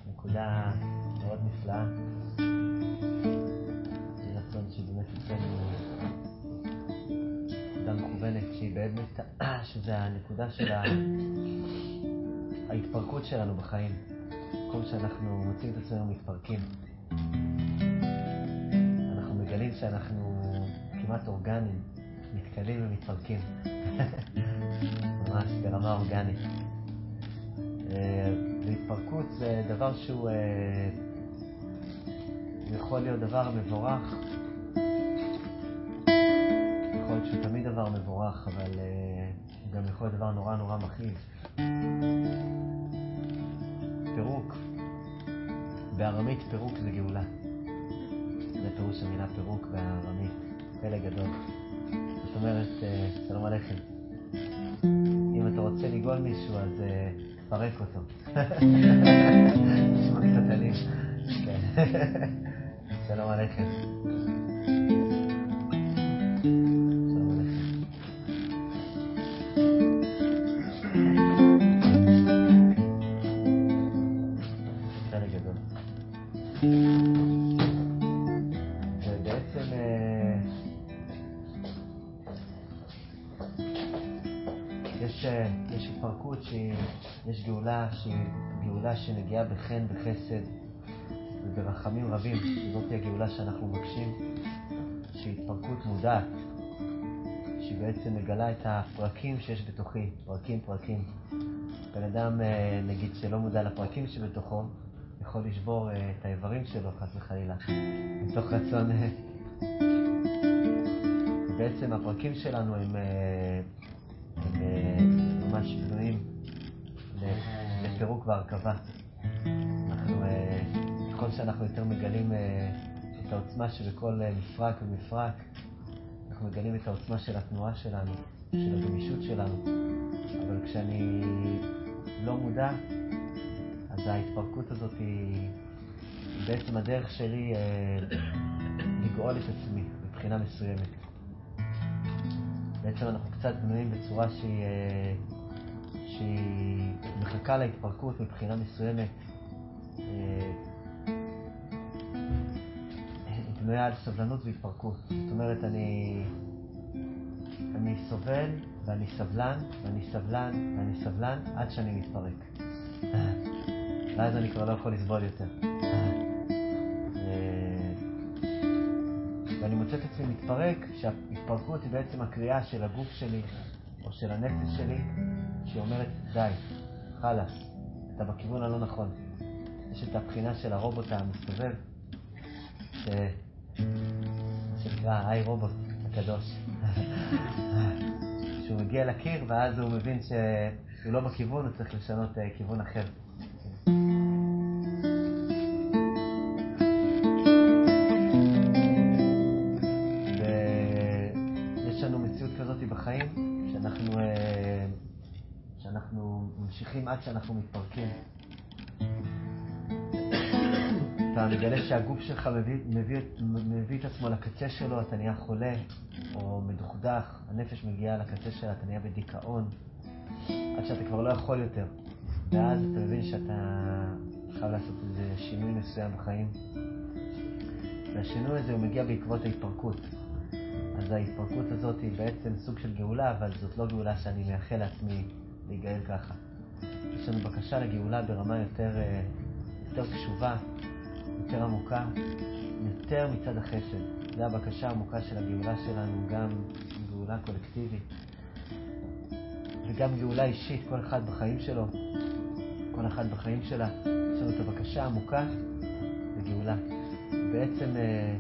נקודה מאוד נפלאה. היא רצון שבאמת אצלנו נקודה מכוונת, שהיא באמת, שזה הנקודה של ההתפרקות שלנו בחיים. כל שאנחנו מוצאים את עצמנו מתפרקים. אנחנו מגלים שאנחנו כמעט אורגניים, מתקלים ומתפרקים. ממש ברמה אורגנית. והתפרקות זה דבר שהוא יכול להיות דבר מבורך. יכול להיות שהוא תמיד דבר מבורך, אבל גם יכול להיות דבר נורא נורא מכאיב. פירוק. בארמית פירוק זה גאולה. זה פירוש המילה פירוק בארמית. פלא גדול. זאת אומרת, שלום עליכם. אם אתה רוצה לגאול מישהו, אז תפרק אותו. נשמע קצת עלים. שלום עליכם. שלום עליכם. פלא גדול. ובעצם יש התפרקות שיש גאולה שנגיעה בחן, בחסד וברחמים רבים. זאת היא הגאולה שאנחנו מבקשים, שהיא התפרקות מודעת, שהיא בעצם מגלה את הפרקים שיש בתוכי, פרקים. בן אדם, נגיד, שלא מודע לפרקים שבתוכו, יכול לשבור את האיברים שלו, חס וחלילה, מתוך רצון. בעצם הפרקים שלנו הם ממש בנויים לפירוק והרכבה. ככל שאנחנו יותר מגלים את העוצמה שבכל מפרק ומפרק, אנחנו מגלים את העוצמה של התנועה שלנו, של הגמישות שלנו. אבל כשאני לא מודע, אז ההתפרקות הזאת היא בעצם הדרך שלי לגאול את עצמי מבחינה מסוימת. בעצם אנחנו קצת בנויים בצורה שהיא מחכה להתפרקות מבחינה מסוימת. היא בנויה על סבלנות והתפרקות. זאת אומרת, אני סובל ואני סבלן ואני סבלן ואני סבלן עד שאני מתפרק. ואז אני כבר לא יכול לסבול יותר. ואני מוצא את עצמי מתפרק, שההתפרקות היא בעצם הקריאה של הגוף שלי או של הנפש שלי, שהיא אומרת, די, חלאס, אתה בכיוון הלא נכון. יש את הבחינה של הרובוט המסתובב, שנקרא היי רובוט הקדוש. שהוא מגיע לקיר ואז הוא מבין שהוא לא בכיוון, הוא צריך לשנות כיוון אחר. ויש לנו מציאות כזאת בחיים, שאנחנו ממשיכים עד שאנחנו מתפרקים. אתה מגלה שהגוף שלך מביא את עצמו לקצה שלו, אתה נהיה חולה או מדוכדך, הנפש מגיעה לקצה שלה, אתה נהיה בדיכאון, עד שאתה כבר לא יכול יותר. ואז אתה מבין שאתה חייב לעשות איזה שינוי מסוים בחיים. והשינוי הזה הוא מגיע בעקבות ההתפרקות. אז ההתפרקות הזאת היא בעצם סוג של גאולה, אבל זאת לא גאולה שאני מייחל לעצמי להיגאל ככה. יש לנו בקשה לגאולה ברמה יותר קשובה, יותר עמוקה, יותר מצד החסד. זו הבקשה העמוקה של הגאולה שלנו, גם גאולה קולקטיבית וגם גאולה אישית, כל אחד בחיים שלו, כל אחד בחיים שלה. יש לנו את הבקשה העמוקה לגאולה. בעצם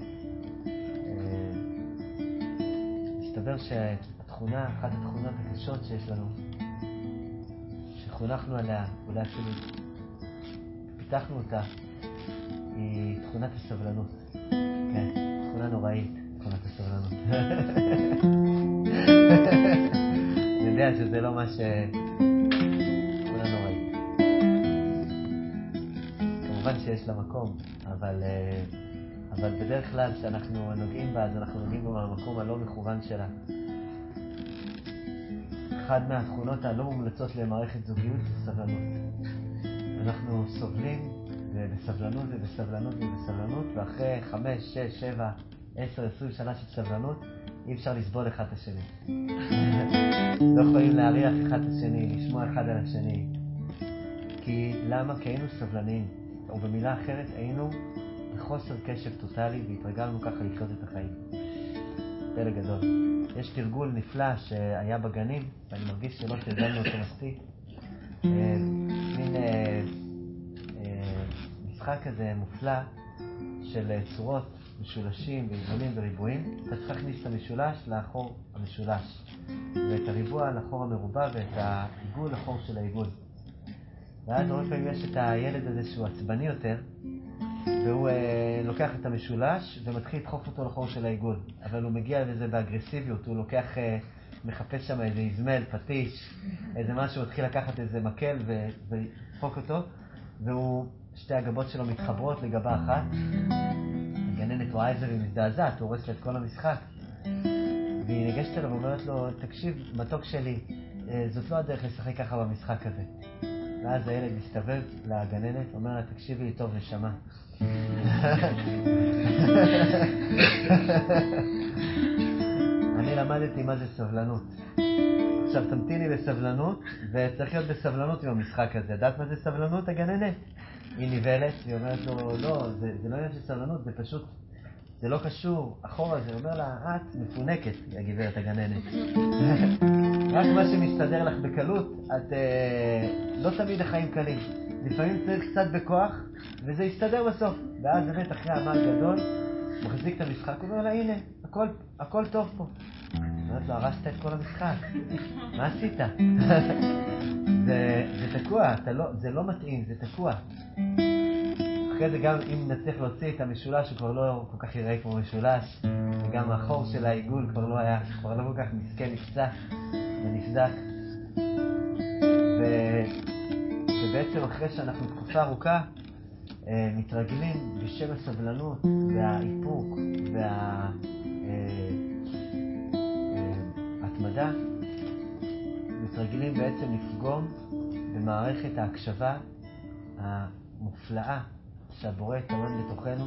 מסתבר שהתכונה, אחת התכונות הקשות שיש לנו, שחונכנו עליה, אולי אפילו פיתחנו אותה, היא תכונת הסבלנות. כן, תכונה נוראית, תכונת הסבלנות. אני יודע שזה לא מה תכונה נוראית. כמובן שיש לה מקום, אבל בדרך כלל כשאנחנו נוגעים בה, אז אנחנו נוגעים בה מהמקום הלא מכוון שלה. אחד מהתכונות הלא מומלצות למערכת זוגיות זה סבלנות. אנחנו סובלים ובסבלנות ובסבלנות ובסבלנות, ואחרי 5, 6, 7, 10, 20 שנה של סבלנות, אי אפשר לסבול אחד את השני. לא יכולים להריח אחד את השני, לשמוע אחד על השני. כי למה? כי היינו סבלניים. או במילה אחרת, היינו בחוסר קשב טוטלי, והתרגלנו ככה לחיות את החיים. פלא גדול. יש תרגול נפלא שהיה בגנים, ואני מרגיש שלא תרגלנו אותו מספיק. מין משחק כזה מופלא של צורות, משולשים ועיגולים וריבועים. אתה צריך להכניס את המשולש לאחור המשולש, ואת הריבוע לאחור המרובע, ואת העיגול לאחור של העיגול. ואז הרבה פעמים יש את הילד הזה שהוא עצבני יותר, והוא לוקח את המשולש ומתחיל לדחוף אותו לחור של העיגול. אבל הוא מגיע לזה באגרסיביות, הוא לוקח, מחפש שם איזה איזמל, פטיש, איזה משהו, הוא התחיל לקחת איזה מקל ולדחוק אותו, שתי הגבות שלו מתחברות לגבה אחת. הגננת רואה את זה והיא מזדעזעת, הוא הורס לה את כל המשחק. והיא ניגשת אליו ואומרת לו, תקשיב, מתוק שלי, זאת לא הדרך לשחק ככה במשחק הזה. ואז הילד מסתובב לגננת, אומר לה, תקשיבי לי טוב, נשמה. אני למדתי מה זה סבלנות. עכשיו תמתיני בסבלנות, וצריך להיות בסבלנות עם המשחק הזה. ידעת מה זה סבלנות, הגננת? היא ניבלת, והיא אומרת לו, לא, זה לא עניין של סבלנות, זה פשוט, זה לא קשור. אחורה זה אומר לה, את מפונקת, הגברת הגננת. רק מה שמסתדר לך בקלות, את לא תמיד החיים קלים. לפעמים צריך קצת בכוח, וזה יסתדר בסוף. ואז באמת אחרי עמל גדול, מחזיק את המשחק, הוא אומר לה, הנה, הכל טוב פה. אומרת לו, הרסת את כל המשחק. מה עשית? זה תקוע, זה לא מתאים, זה תקוע. אחרי זה גם אם נצליח להוציא את המשולש, הוא כבר לא כל כך יראה כמו משולש, וגם החור של העיגול כבר לא כל כך מסכן, נפצע ונפדק. ובעצם אחרי שאנחנו תקופה ארוכה מתרגלים בשם הסבלנות והאיפוק וההתמדה, מתרגלים בעצם לפגום במערכת ההקשבה המופלאה שהבורא תמד בתוכנו.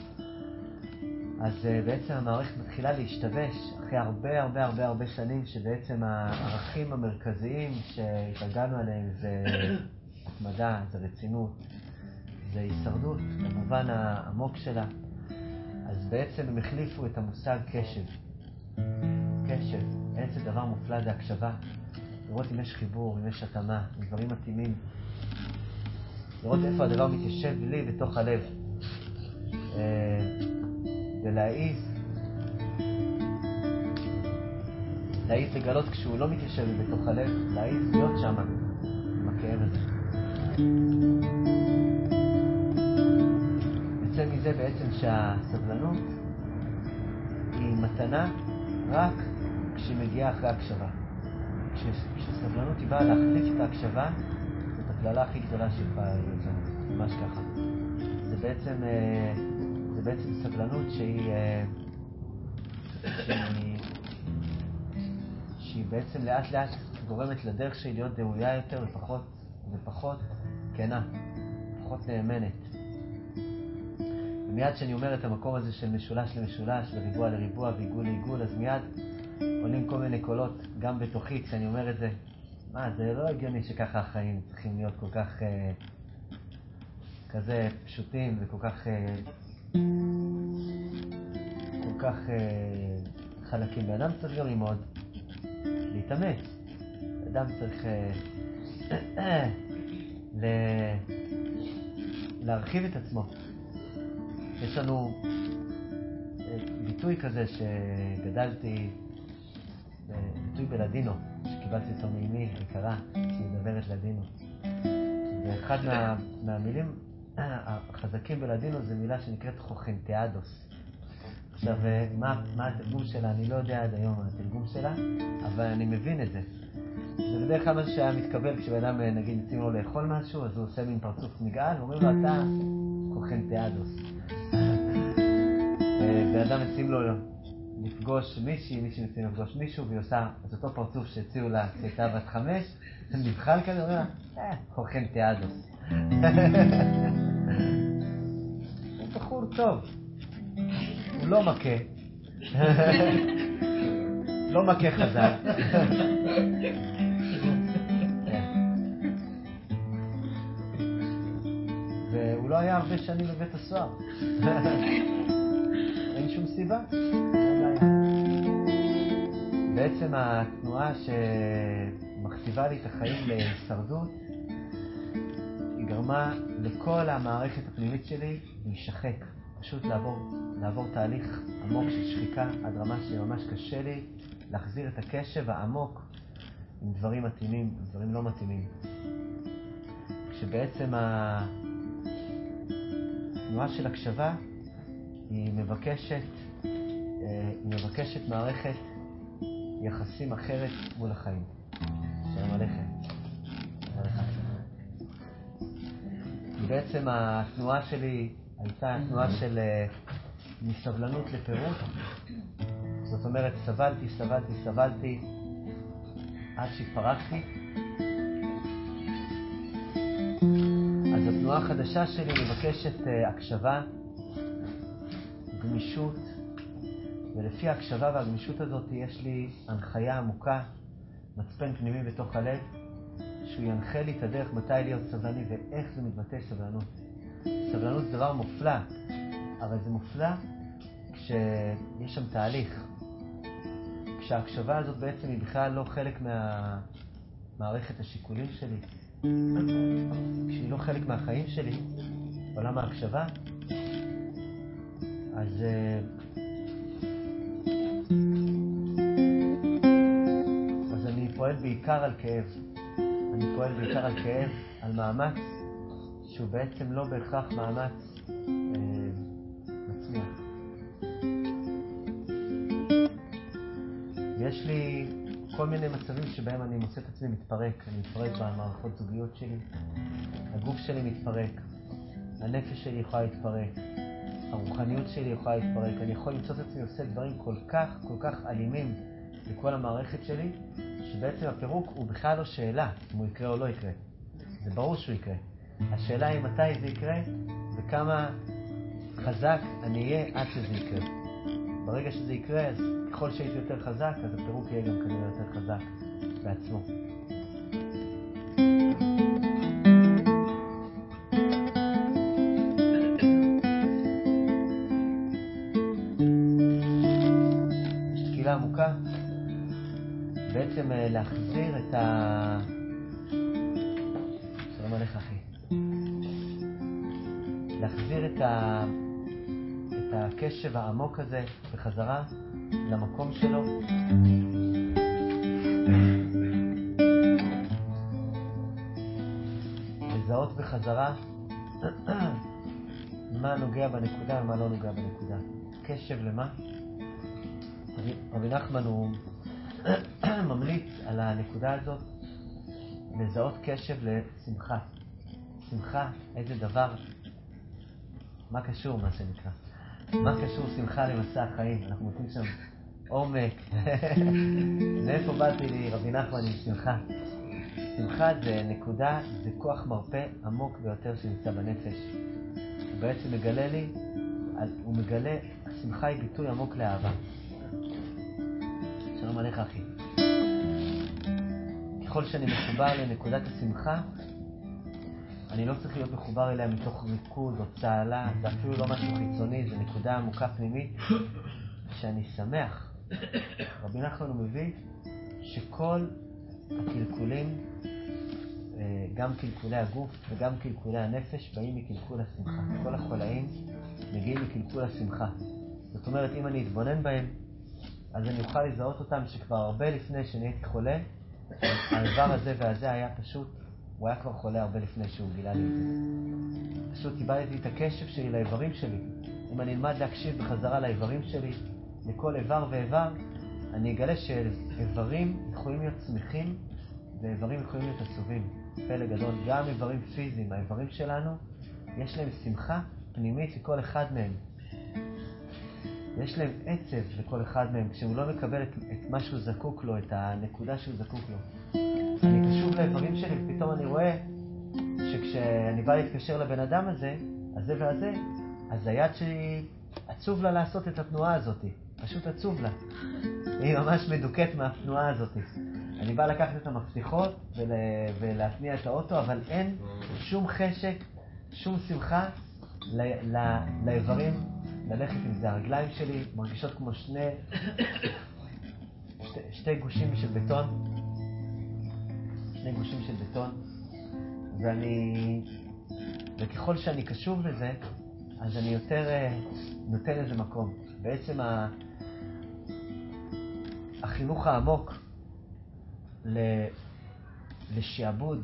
אז בעצם המערכת מתחילה להשתבש אחרי הרבה שנים, שבעצם הערכים המרכזיים שהתרגלנו עליהם זה התמדה, זה רצינות, זה הישרדות, במובן העמוק שלה. אז בעצם הם החליפו את המושג קשב. קשב, איזה דבר מופלא זה הקשבה. לראות אם יש חיבור, אם יש התאמה, אם דברים מתאימים. לראות איפה הדבר מתיישב לי בתוך הלב. ולהעיז לגלות כשהוא לא מתיישב לי בתוך הלב, להעיז להיות שם עם הכאב הזה. יוצא מזה בעצם שהסבלנות היא מתנה רק כשהיא מגיעה אחרי הקשבה. כשסבלנות היא באה להחליף את ההקשבה, זאת הקללה הכי גדולה שיכולה להיות לנו, ממש ככה. זה בעצם סבלנות שהיא בעצם לאט לאט גורמת לדרך שהיא להיות דאויה יותר ופחות כנה, פחות נאמנת. ומיד שאני אומר את המקום הזה של משולש למשולש וריבוע לריבוע ועיגול לעיגול, אז מיד עולים כל מיני קולות גם בתוכי כשאני אומר את זה. זה לא הגיוני שככה החיים צריכים להיות כל כך כזה פשוטים וכל כך חלקים. באדם צריך גם ללמוד, להתאמץ. אדם צריך להרחיב את עצמו. יש לנו ביטוי כזה שגדלתי, ביטוי בלדינו, שקיבלתי אותו מאמי יקרה, שהיא מדברת לדינו. ואחד מהמילים החזקים בלדינו זה מילה שנקראת חוכנתיאדוס. עכשיו, מה התרגום שלה? אני לא יודע עד היום התרגום שלה, אבל אני מבין את זה. זה בדרך כלל מה שהיה מתקבל כשבאדם, נגיד, יוצאים לו לאכול משהו, אז הוא עושה מין פרצוף נגעל, ואומרים לו, אתה חוכנתיאדוס. ואדם יוצאים לו לפגוש מישהי מציעים לפגוש מישהו, והיא עושה את אותו פרצוף שהציעו לה כשהייתה בת 5, נבחל כזה, אומר לה, חוכנתיאדוס. בחור טוב. הוא לא מכה. לא מכה חזק. והוא לא היה הרבה שנים בבית הסוהר. אין שום סיבה. בעצם התנועה שמכתיבה לי את החיים להישרדות, היא גרמה לכל המערכת הפנימית שלי להישחק. פשוט לעבור תהליך עמוק של שחיקה עד רמה שממש קשה לי להחזיר את הקשב העמוק עם דברים מתאימים, דברים לא מתאימים. כשבעצם התנועה של הקשבה היא מבקשת מערכת יחסים אחרת מול החיים. שלום עליכם. בעצם התנועה שלי הייתה תנועה של מסבלנות לפירוט. זאת אומרת, סבלתי עד שהתפרקתי. אז התנועה החדשה שלי מבקשת הקשבה, גמישות, ולפי ההקשבה והגמישות הזאת יש לי הנחיה עמוקה, מצפן פנימי בתוך הלב, שהוא ינחה לי את הדרך מתי להיות סבלני ואיך זה מתבטא סבלנות. סבלנות זה דבר מופלא, אבל זה מופלא כשיש שם תהליך. כשההקשבה הזאת בעצם היא בכלל לא חלק מהמערכת השיקולים שלי, כשהיא לא חלק מהחיים שלי, עולם ההקשבה, אז אני פועל בעיקר על כאב. אני פועל בעיקר על כאב, על מאמץ, שהוא בעצם לא בהכרח מאמץ מצמיח. יש לי כל מיני מצבים שבהם אני מוצא את עצמי מתפרק. אני מתפרק במערכות זוגיות שלי, הגוף שלי מתפרק, הנפש שלי יכולה להתפרק, הרוחניות שלי יכולה להתפרק. אני יכול למצוא את עצמי עושה דברים כל כך אלימים לכל המערכת שלי, שבעצם הפירוק הוא בכלל לא שאלה אם הוא יקרה או לא יקרה. זה ברור שהוא יקרה. השאלה היא מתי זה יקרה וכמה חזק אני אהיה עד שזה יקרה. ברגע שזה יקרה, אז ככל שהייתי יותר חזק, אז הפירוק יהיה גם כנראה יותר חזק בעצמו. שקילה עמוקה, בעצם להחזיר את שלום עליך אחי. להחזיר את הקשב העמוק הזה בחזרה למקום שלו. לזהות בחזרה מה נוגע בנקודה ומה לא נוגע בנקודה. קשב למה? רבי נחמן הוא ממליץ על הנקודה הזאת לזהות קשב לשמחה. שמחה, איזה דבר, מה קשור מה שנקרא? מה קשור שמחה למסע החיים? אנחנו מוצאים שם עומק. מאיפה באתי לי רבי נחמן עם שמחה? שמחה זה נקודה, זה כוח מרפא עמוק ביותר שנמצא בנפש. הוא בעצם מגלה לי, הוא מגלה, השמחה היא ביטוי עמוק לאהבה. שלום עליך אחי. ככל שאני מחובר לנקודת השמחה, אני לא צריך להיות מחובר אליה מתוך ריקוד או צהלה, זה אפילו לא משהו חיצוני, זה נקודה עמוקה פנימית שאני שמח. רבי נחמן הוא מביא שכל הקלקולים, גם קלקולי הגוף וגם קלקולי הנפש, באים מקלקול השמחה. כל החולאים מגיעים מקלקול השמחה. זאת אומרת, אם אני אתבונן בהם, אז אני אוכל לזהות אותם שכבר הרבה לפני שנהייתי חולה, האיבר הזה והזה היה פשוט, הוא היה כבר חולה הרבה לפני שהוא גילה לי את זה. פשוט איבדתי את הקשב שלי לאיברים שלי. אם אני אלמד להקשיב בחזרה לאיברים שלי, לכל איבר ואיבר, אני אגלה שאיברים יכולים להיות שמחים ואיברים יכולים להיות עצובים. פלא גדול, גם איברים פיזיים, האיברים שלנו, יש להם שמחה פנימית לכל אחד מהם. יש להם עצב לכל אחד מהם, כשהוא לא מקבל את מה שהוא זקוק לו, את הנקודה שהוא זקוק לו. אני קשוב לאיברים שלי, ופתאום אני רואה שכשאני בא להתקשר לבן אדם הזה, הזה והזה, אז היד שלי עצוב לה לעשות את התנועה הזאת. פשוט עצוב לה. היא ממש מדוכאת מהתנועה הזאת. אני בא לקחת את המפתחות ולהתניע את האוטו, אבל אין שום חשק, שום שמחה לאיברים ללכת עם זה. הרגליים שלי מרגישות כמו שתי גושים של בטון. שני גושים של בטון. וככל שאני קשוב לזה, אז אני יותר נותן לזה מקום. בעצם החינוך העמוק לשעבוד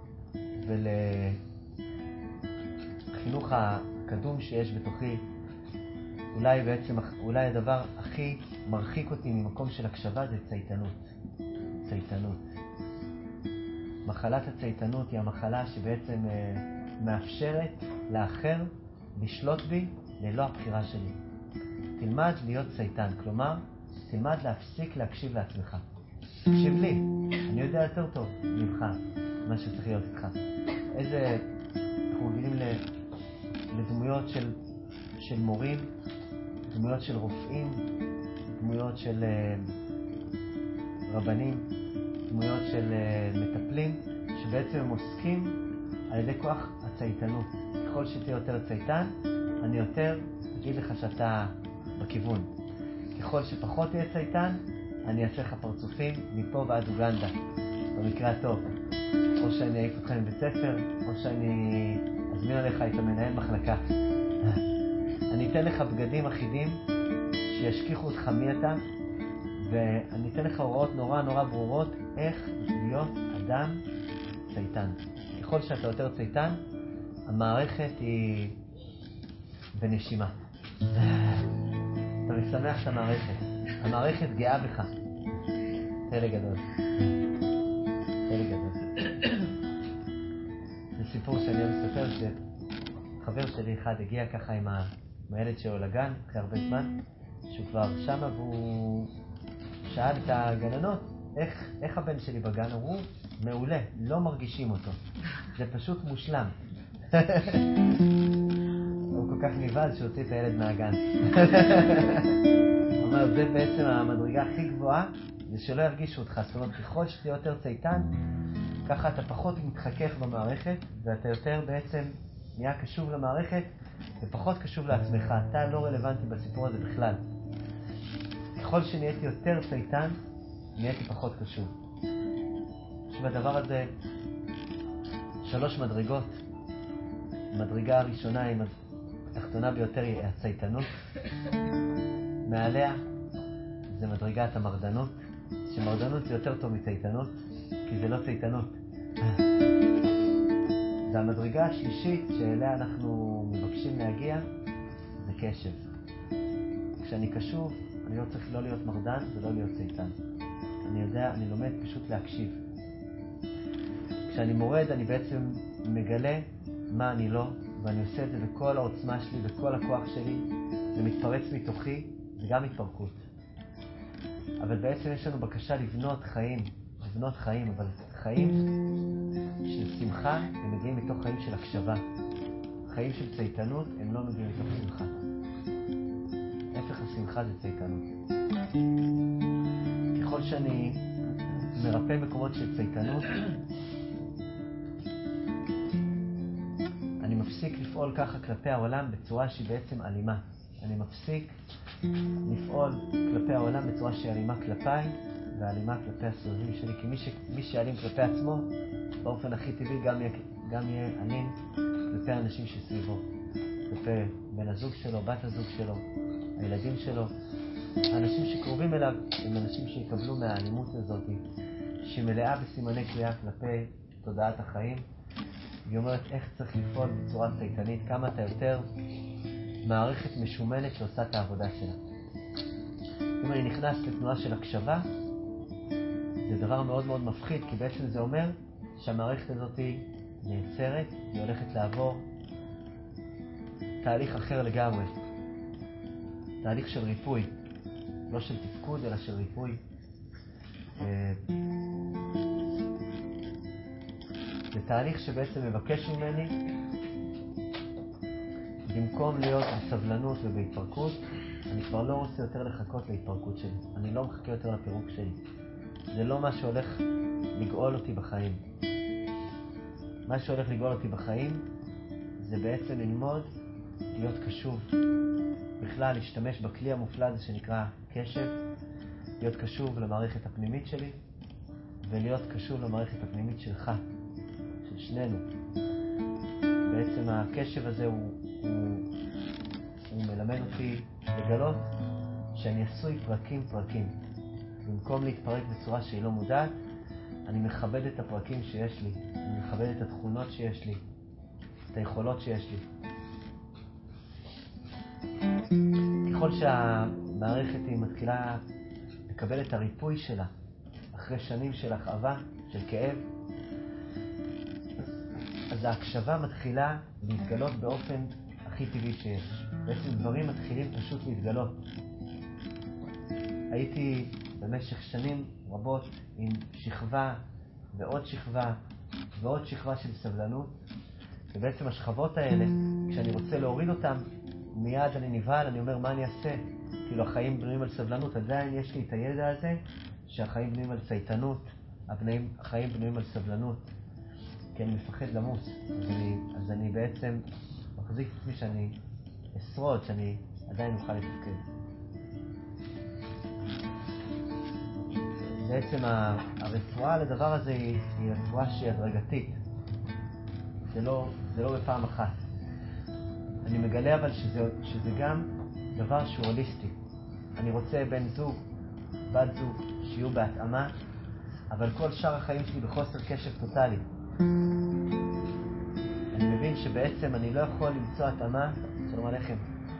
ולחינוך הקדום שיש בתוכי, אולי הדבר הכי מרחיק אותי ממקום של הקשבה זה צייתנות. מחלת הצייתנות היא המחלה שבעצם מאפשרת לאחר לשלוט בי ללא הבחירה שלי. תלמד להיות צייתן, כלומר, תלמד להפסיק להקשיב לעצמך. תקשיב לי, אני יודע יותר טוב ממך מה שצריך להיות איתך. אנחנו רגילים לדמויות של מורים, דמויות של רופאים, דמויות של רבנים, דמויות של מטפלים, שבעצם הם עוסקים על ידי כוח הצייתנות. ככל שתהיה יותר צייתן, אני יותר אגיד לך שאתה בכיוון. ככל שפחות תהיה צייתן, אני אעשה לך פרצופים מפה ועד אוגנדה, במקרה הטוב. או שאני אעיף אותך מבית ספר, או שאני אזמין עליך את המנהל מחלקה. אני אתן לך בגדים אחידים שישכיחו אותך מי אתה, ואני אתן לך הוראות נורא ברורות איך להיות אדם צייתן. ככל שאתה יותר צייתן, המערכת היא בנשימה. אתה משמח את המערכת. המערכת גאה בך. חלק גדול. זה סיפור שאני מספר שחבר שלי אחד הגיע ככה עם הילד שלו לגן אחרי הרבה זמן, שהוא כבר שמה והוא שאל את הגננות איך הבן שלי בגן. אמרו, מעולה, לא מרגישים אותו. זה פשוט מושלם. הוא כל כך נבהל שהוציא את הילד מהגן. הוא אומר, זה בעצם המדרגה הכי גבוהה, זה שלא ירגישו אותך. זאת אומרת, ככל שתהיה יותר צייתן, ככה אתה פחות מתחכך במערכת, ואתה יותר בעצם נהיה קשוב למערכת, ופחות קשוב לעצמך. אתה לא רלוונטי בסיפור הזה בכלל. ככל שנהייתי יותר צייתן, נהייתי פחות קשוב. שבדבר הזה 3 מדרגות. המדרגה הראשונה היא התחתונה ביותר, היא הצייתנות. מעליה זה מדרגת המרדנות, שמרדנות זה יותר טוב מצייתנות, כי זה לא צייתנות. והמדרגה השלישית שאליה אנחנו מבקשים להגיע זה קשב. כשאני קשוב, אני לא צריך לא להיות מרדן ולא להיות צייתן. אני לומד פשוט להקשיב. כשאני מורד, אני בעצם מגלה מה אני לא, ואני עושה את זה בכל העוצמה שלי, בכל הכוח שלי. זה מתפרץ מתוכי, זה גם התפרקות. אבל בעצם יש לנו בקשה לבנות חיים, אבל חיים של שמחה הם מגיעים מתוך חיים של הקשבה. חיים של צייתנות הם לא מגיעים מתוך שמחה. הפך השמחה זה צייתנות. ככל שאני מרפא מקומות של צייתנות, אני מפסיק לפעול ככה כלפי העולם בצורה שהיא בעצם אלימה. אני מפסיק לפעול כלפי העולם בצורה שהיא אלימה כלפיי ואלימה כלפי הסובבים שלי, כי מי שאלים כלפי עצמו באופן הכי טבעי גם יהיה אלים כלפי האנשים שסביבו, כלפי בן הזוג שלו, בת הזוג שלו, הילדים שלו. האנשים שקרובים אליו הם אנשים שיקבלו מהאלימות הזאת שהיא מלאה בסימני קריאה כלפי תודעת החיים. היא אומרת איך צריך לפעול בצורה צייתנית, כמה אתה יותר מערכת משומנת שעושה את העבודה שלה. אם אני נכנס לתנועה של הקשבה, זה דבר מאוד מאוד מפחיד, כי בעצם זה אומר שהמערכת הזאת נעצרת, היא הולכת לעבור תהליך אחר לגמרי. תהליך של ריפוי, לא של תפקוד, אלא של ריפוי. זה תהליך שבעצם מבקש ממני במקום להיות בסבלנות ובהתפרקות, אני כבר לא רוצה יותר לחכות להתפרקות שלי. אני לא מחכה יותר לפירוק שלי. זה לא מה שהולך לגאול אותי בחיים. מה שהולך לגאול אותי בחיים זה בעצם ללמוד להיות קשוב. בכלל להשתמש בכלי המופלא הזה שנקרא קשב, להיות קשוב למערכת הפנימית שלי ולהיות קשוב למערכת הפנימית שלך, של שנינו. בעצם הקשב הזה הוא מלמד אותי לגלות שאני עשוי פרקים. במקום להתפרק בצורה שהיא לא מודעת, אני מכבד את הפרקים שיש לי, אני מכבד את התכונות שיש לי, את היכולות שיש לי. ככל שהמערכת היא מתחילה לקבל את הריפוי שלה, אחרי שנים של הכאבה, של כאב, אז ההקשבה מתחילה להתגלות באופן הכי טבעי שיש. בעצם דברים מתחילים פשוט להתגלות. הייתי במשך שנים רבות עם שכבה ועוד שכבה ועוד שכבה של סבלנות, ובעצם השכבות האלה, כשאני רוצה להוריד אותם, מיד אני נבהל, אני אומר מה אני אעשה? כאילו החיים בנויים על סבלנות, עדיין יש לי את הידע הזה שהחיים בנויים על צייתנות, החיים בנויים על סבלנות, כי אני מפחד למוס. אז אני בעצם מחזיק את עצמי שאני אשרוד, שאני עדיין אוכל לתפקד. בעצם הרפואה לדבר הזה היא רפואה שהיא הדרגתית. זה לא בפעם אחת. אני מגלה אבל שזה גם דבר שהוא הוליסטי. אני רוצה בן זוג, בת זוג, שיהיו בהתאמה, אבל כל שאר החיים שלי בחוסר קשב טוטלי. אני מבין שבעצם אני לא יכול למצוא התאמה, שלום עליכם,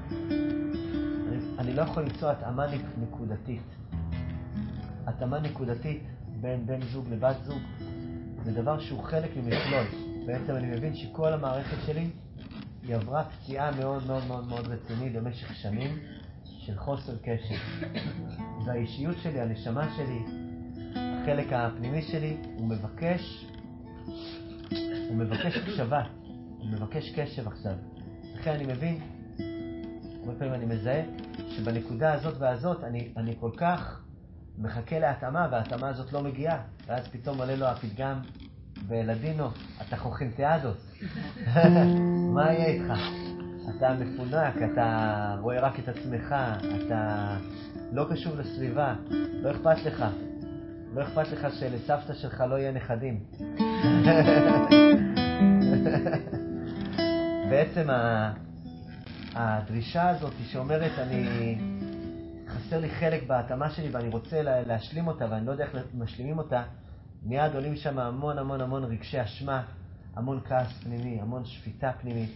אני לא יכול למצוא התאמה נקודתית. התאמה נקודתית בין בן זוג לבת זוג זה דבר שהוא חלק ממכלול. בעצם אני מבין שכל המערכת שלי היא עברה פציעה מאוד מאוד מאוד מאוד רצינית במשך שנים של חוסר קשב. והאישיות שלי, הנשמה שלי, החלק הפנימי שלי, הוא מבקש הקשבה, הוא מבקש קשב עכשיו. לכן אני מבין, הרבה פעמים אני מזהה שבנקודה הזאת והזאת אני כל כך מחכה להתאמה, וההתאמה הזאת לא מגיעה, ואז פתאום עולה לו הפתגם בלדינו, אתה חוכנתיאדוס. מה יהיה איתך? אתה מפונק, אתה רואה רק את עצמך, אתה לא קשוב לסביבה, לא אכפת לך שלסבתא שלך לא יהיה נכדים. בעצם הדרישה הזאת שאומרת חסר לי חלק בהתאמה שלי ואני רוצה להשלים אותה ואני לא יודע איך משלימים אותה, מיד עולים שם המון רגשי אשמה, המון כעס פנימי, המון שפיטה פנימית.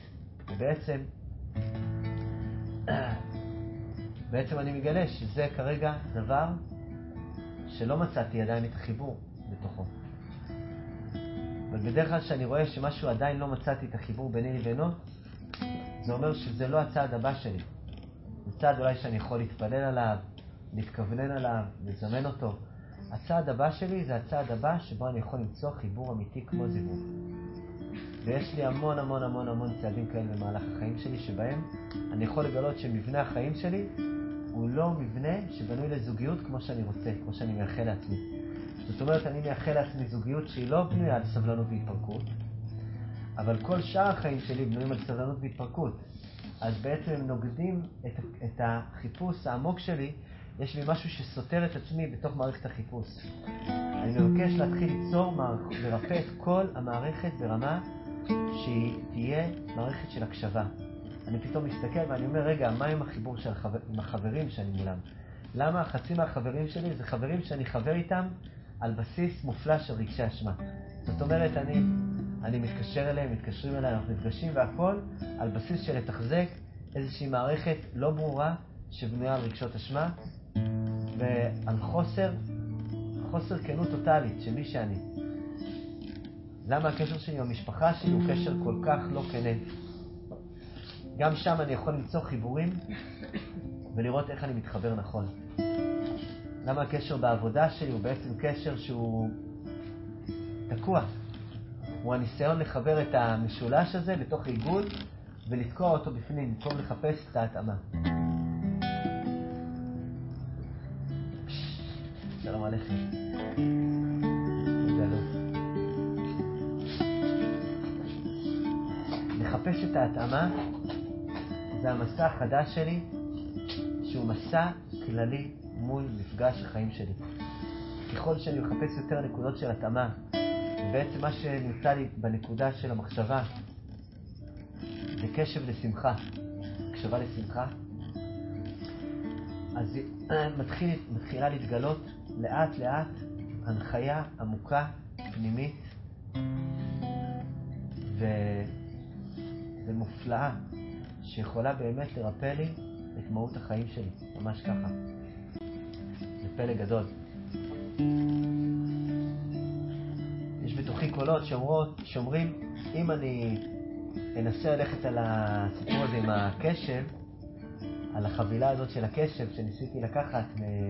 ובעצם אני מגלה שזה כרגע דבר שלא מצאתי עדיין את החיבור בתוכו. אבל בדרך כלל שאני רואה שמשהו עדיין לא מצאתי את החיבור ביני לבינו, זה אומר שזה לא הצעד הבא שלי. זה צעד אולי שאני יכול להתפלל עליו, להתכוונן עליו, לזמן אותו. הצעד הבא שלי זה הצעד הבא שבו אני יכול למצוא חיבור אמיתי כמו זיווג. ויש לי המון צעדים כאלה במהלך החיים שלי שבהם אני יכול לגלות שמבנה החיים שלי הוא לא מבנה שבנוי לזוגיות כמו שאני רוצה, כמו שאני מייחל לעצמי. זאת אומרת, אני מייחל לעצמי זוגיות שהיא לא בנויה על סבלנות והתפרקות, אבל כל שאר החיים שלי בנויים על סבלנות והתפרקות. אז בעצם הם נוגדים את החיפוש העמוק שלי. יש לי משהו שסותר את עצמי בתוך מערכת החיפוש. אני מבקש להתחיל ליצור, לרפא את כל המערכת ברמה שהיא תהיה מערכת של הקשבה. אני פתאום מסתכל ואני אומר, רגע, מה עם החיבור עם החברים שאני מולם? למה חצי מהחברים שלי זה חברים שאני חבר איתם על בסיס מופלא של רגשי אשמה? זאת אומרת, אני מתקשר אליהם, מתקשרים אליהם, אנחנו נפגשים והכל על בסיס של לתחזק איזושהי מערכת לא ברורה שבנויה על רגשות אשמה ועל חוסר כנות טוטלית של מי שאני. למה הקשר שלי עם המשפחה שלי הוא קשר כל כך לא כנה? גם שם אני יכול למצוא חיבורים ולראות איך אני מתחבר נכון. למה הקשר בעבודה שלי הוא בעצם קשר שהוא תקוע? הוא הניסיון לחבר את המשולש הזה בתוך עיגול ולתקוע אותו בפנים, במקום לחפש את ההתאמה. שלום עליכם. לחפש את ההתאמה זה המסע החדש שלי, שהוא מסע כללי מול מפגש החיים שלי. ככל שאני מחפש יותר נקודות של התאמה, ובעצם מה שנמצא לי בנקודה של המחשבה זה קשב לשמחה, הקשבה לשמחה, אז מתחילה להתגלות לאט לאט הנחיה עמוקה, פנימית ומופלאה, שיכולה באמת לרפא לי את מהות החיים שלי, ממש ככה. זה פלא גדול. יש בתוכי קולות שאומרים, אם אני אנסה ללכת על הסיפור הזה עם הקשב, על החבילה הזאת של הקשב שניסיתי לקחת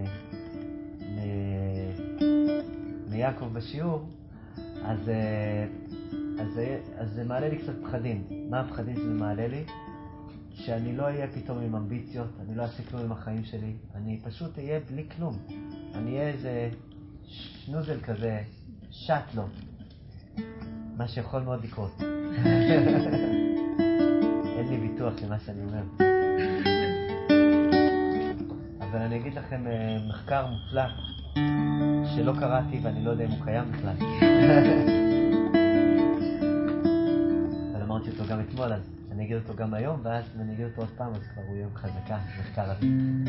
מיעקב בשיעור, אז זה מעלה לי קצת פחדים. מה הפחדים שזה מעלה לי? שאני לא אהיה פתאום עם אמביציות, אני לא אעשה כלום עם החיים שלי, אני פשוט אהיה בלי כלום. אני אהיה איזה שנוזל כזה, שט לו, מה שיכול מאוד לקרות. אין לי ביטוח למה שאני אומר. אבל אני אגיד לכם מחקר מופלא שלא קראתי ואני לא יודע אם הוא קיים בכלל. אבל אמרתי אותו גם אתמול, אז אני אגיד אותו גם היום, ואז אני אגיד אותו עוד פעם, אז כבר הוא יום חזקה, מחקר הזה.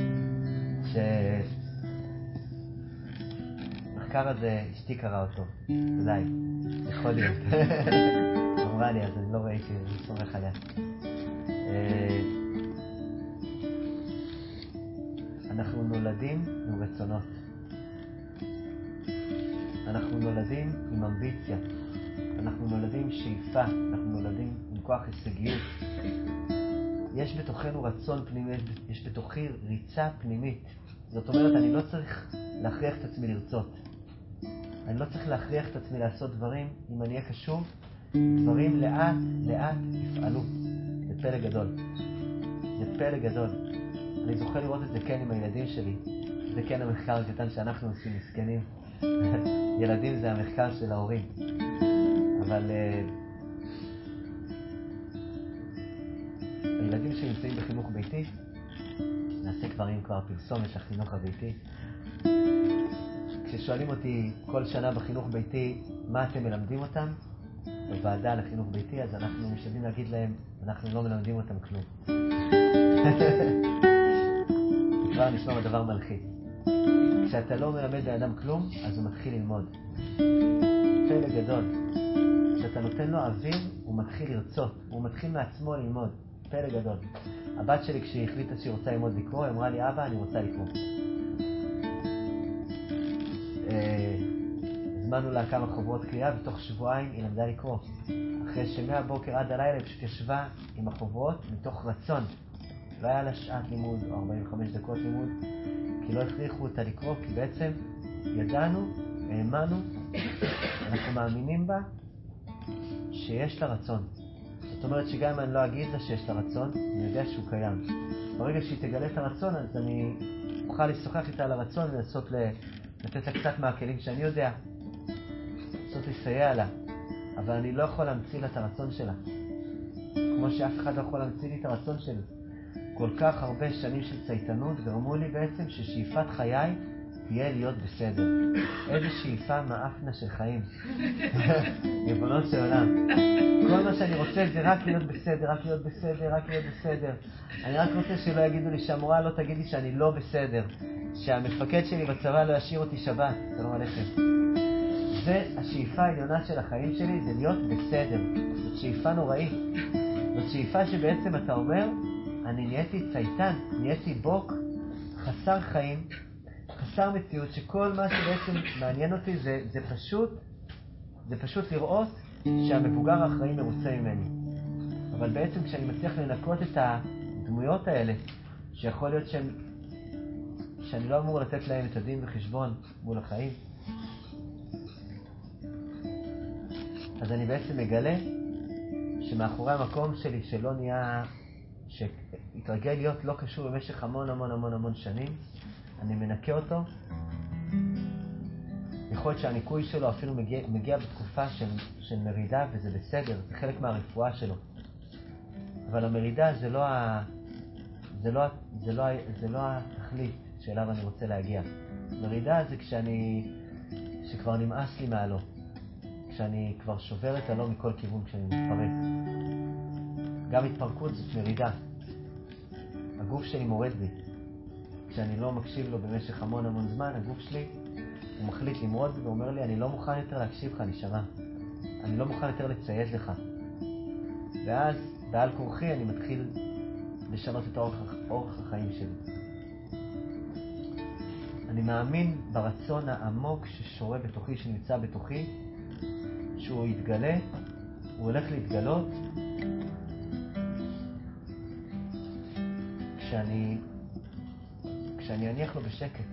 המחקר הזה, אשתי קרא אותו, אולי, יכול להיות. אמרה לי, אז אני לא ראיתי, אני סומך עליה. אנחנו נולדים עם רצונות. אנחנו נולדים עם אמביציה. אנחנו נולדים עם שאיפה. אנחנו נולדים עם כוח הישגיות. יש בתוכנו רצון פנימי, יש בתוכי ריצה פנימית. זאת אומרת, אני לא צריך להכריח את עצמי לרצות. אני לא צריך להכריח את עצמי לעשות דברים. אם אני אהיה קשוב, דברים לאט לאט יפעלו. זה פלא גדול. זה פלא גדול. אני זוכר לראות את זה כן עם הילדים שלי. זה כן המחקר הקטן שאנחנו עושים, מסכנים. ילדים זה המחקר של ההורים. אבל הילדים שנמצאים בחינוך ביתי, נעשה כבר פרסומת לחינוך הביתי. כששואלים אותי כל שנה בחינוך ביתי, מה אתם מלמדים אותם? בוועדה לחינוך ביתי, אז אנחנו משתדלים להגיד להם, אנחנו לא מלמדים אותם כלום. כבר נשמע דבר מלחיץ. כשאתה לא מלמד לאדם כלום, אז הוא מתחיל ללמוד. פלא גדול. כשאתה נותן לו אוויר, הוא מתחיל לרצות. הוא מתחיל מעצמו ללמוד. פלא גדול. הבת שלי, כשהיא החליטה שהיא רוצה ללמוד לקרוא, היא אמרה לי, אבא, אני רוצה לקרוא. הזמנו לה כמה חוברות קריאה, ותוך שבועיים היא למדה לקרוא. אחרי שמהבוקר עד הלילה היא פשוט ישבה עם החוברות מתוך רצון. לא היה לה שעת לימוד או 45 דקות לימוד, כי לא הכריחו אותה לקרוא, כי בעצם ידענו, האמנו, אנחנו מאמינים בה שיש לה רצון. זאת אומרת שגם אם אני לא אגיד לה שיש לה רצון, אני יודע שהוא קיים. ברגע שהיא תגלה את הרצון, אז אני אוכל לשוחח איתה על הרצון ולנסות לתת לה קצת מהכלים שאני יודע, לנסות לסייע לה. אבל אני לא יכול להמציא לה את הרצון שלה. כמו שאף אחד לא יכול להמציא לי את הרצון שלי. כל כך הרבה שנים של צייתנות גרמו לי בעצם ששאיפת חיי תהיה להיות בסדר. איזה שאיפה מאפנה של חיים. ריבונו של עולם. כל מה שאני רוצה זה רק להיות בסדר, רק להיות בסדר, רק להיות בסדר. אני רק רוצה שלא יגידו לי, שהמורה לא תגיד לי שאני לא בסדר. שהמפקד שלי בצבא לא ישאיר אותי שבת. שלום עליכם. זה השאיפה העליונה של החיים שלי, זה להיות בסדר. זאת שאיפה נוראית. זאת שאיפה שבעצם אתה אומר, אני נהייתי צייתן, נהייתי בוק, חסר חיים, חסר מציאות, שכל מה שבעצם מעניין אותי זה פשוט לראות שהמבוגר האחראי מרוצה ממני. אבל בעצם כשאני מצליח לנקות את הדמויות האלה, שיכול להיות שאני לא אמור לתת להם את הדין וחשבון מול החיים, אז אני בעצם מגלה שמאחורי המקום שלי שלא נהיה, שהתרגל להיות לא קשור במשך המון המון המון המון שנים, אני מנקה אותו. יכול להיות שהניקוי שלו אפילו מגיע בתקופה של מרידה, וזה בסדר, זה חלק מהרפואה שלו. אבל המרידה זה לא התכלית שאליו אני רוצה להגיע. מרידה זה שכבר נמאס לי מהלא. כשאני כבר שובר את הלא מכל כיוון, כשאני מתפרק. גם התפרקות זאת מרידה. הגוף שלי מורד בי. כשאני לא מקשיב לו במשך המון המון זמן, הגוף שלי הוא מחליט למרוד בי ואומר לי, אני לא מוכן יותר להקשיב לך, נשמה. אני לא מוכן יותר לציית לך. ואז, בעל כורחי, אני מתחיל לשנות את אורח החיים שלי. אני מאמין ברצון העמוק ששורה בתוכי, שנמצא בתוכי, שהוא יתגלה, הוא הולך להתגלות, כשאני אניח לו בשקט.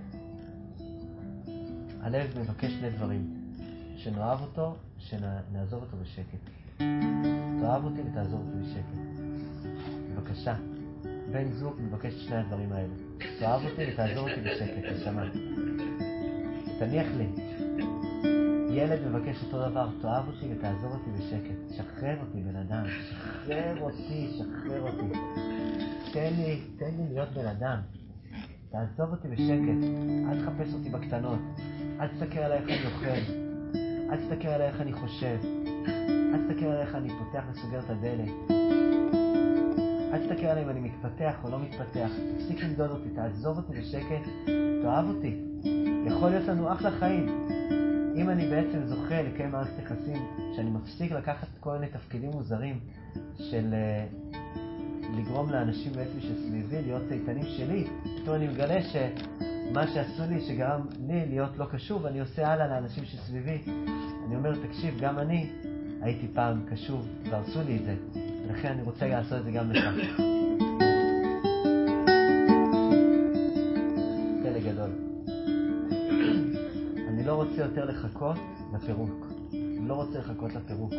הלב מבקש שני דברים, שנאהב אותו, שנעזוב אותו בשקט. תאהב אותי ותעזוב אותי בשקט. בבקשה. בן זוג מבקש שני הדברים האלה. תאהב אותי ותעזוב אותי בשקט, נשמה. תניח לי. ילד מבקש אותו דבר, תאהב אותי ותעזוב אותי בשקט. שחרר אותי בן אדם, שחרר אותי. תן לי להיות בן אדם. תעזוב אותי בשקט. אל תחפש אותי בקטנות. אל תסתכל עליי איך אני אוכל. אל תסתכל עליי איך אני חושב. אל תסתכל עליי איך אני פותח וסוגר את הדלת. אל תסתכל עליי אם אני מתפתח או לא מתפתח. תפסיק למדוד אותי, תעזוב אותי בשקט. תאהב אותי. יכול להיות לנו אחלה חיים. אם אני בעצם זוכה לקיים מערכת יחסים, שאני מפסיק לקחת כל מיני תפקידים מוזרים של לגרום לאנשים בעצם שסביבי להיות צייתנים שלי, פתאום אני מגלה שמה שעשו לי, שגרם לי להיות לא קשוב, אני עושה הלאה לאנשים שסביבי. אני אומר, תקשיב, גם אני הייתי פעם קשוב והרסו לי את זה, ולכן אני רוצה לעשות את זה גם לך. פלא גדול. אני לא רוצה יותר לחכות לפירוק. אני לא רוצה לחכות לפירוק.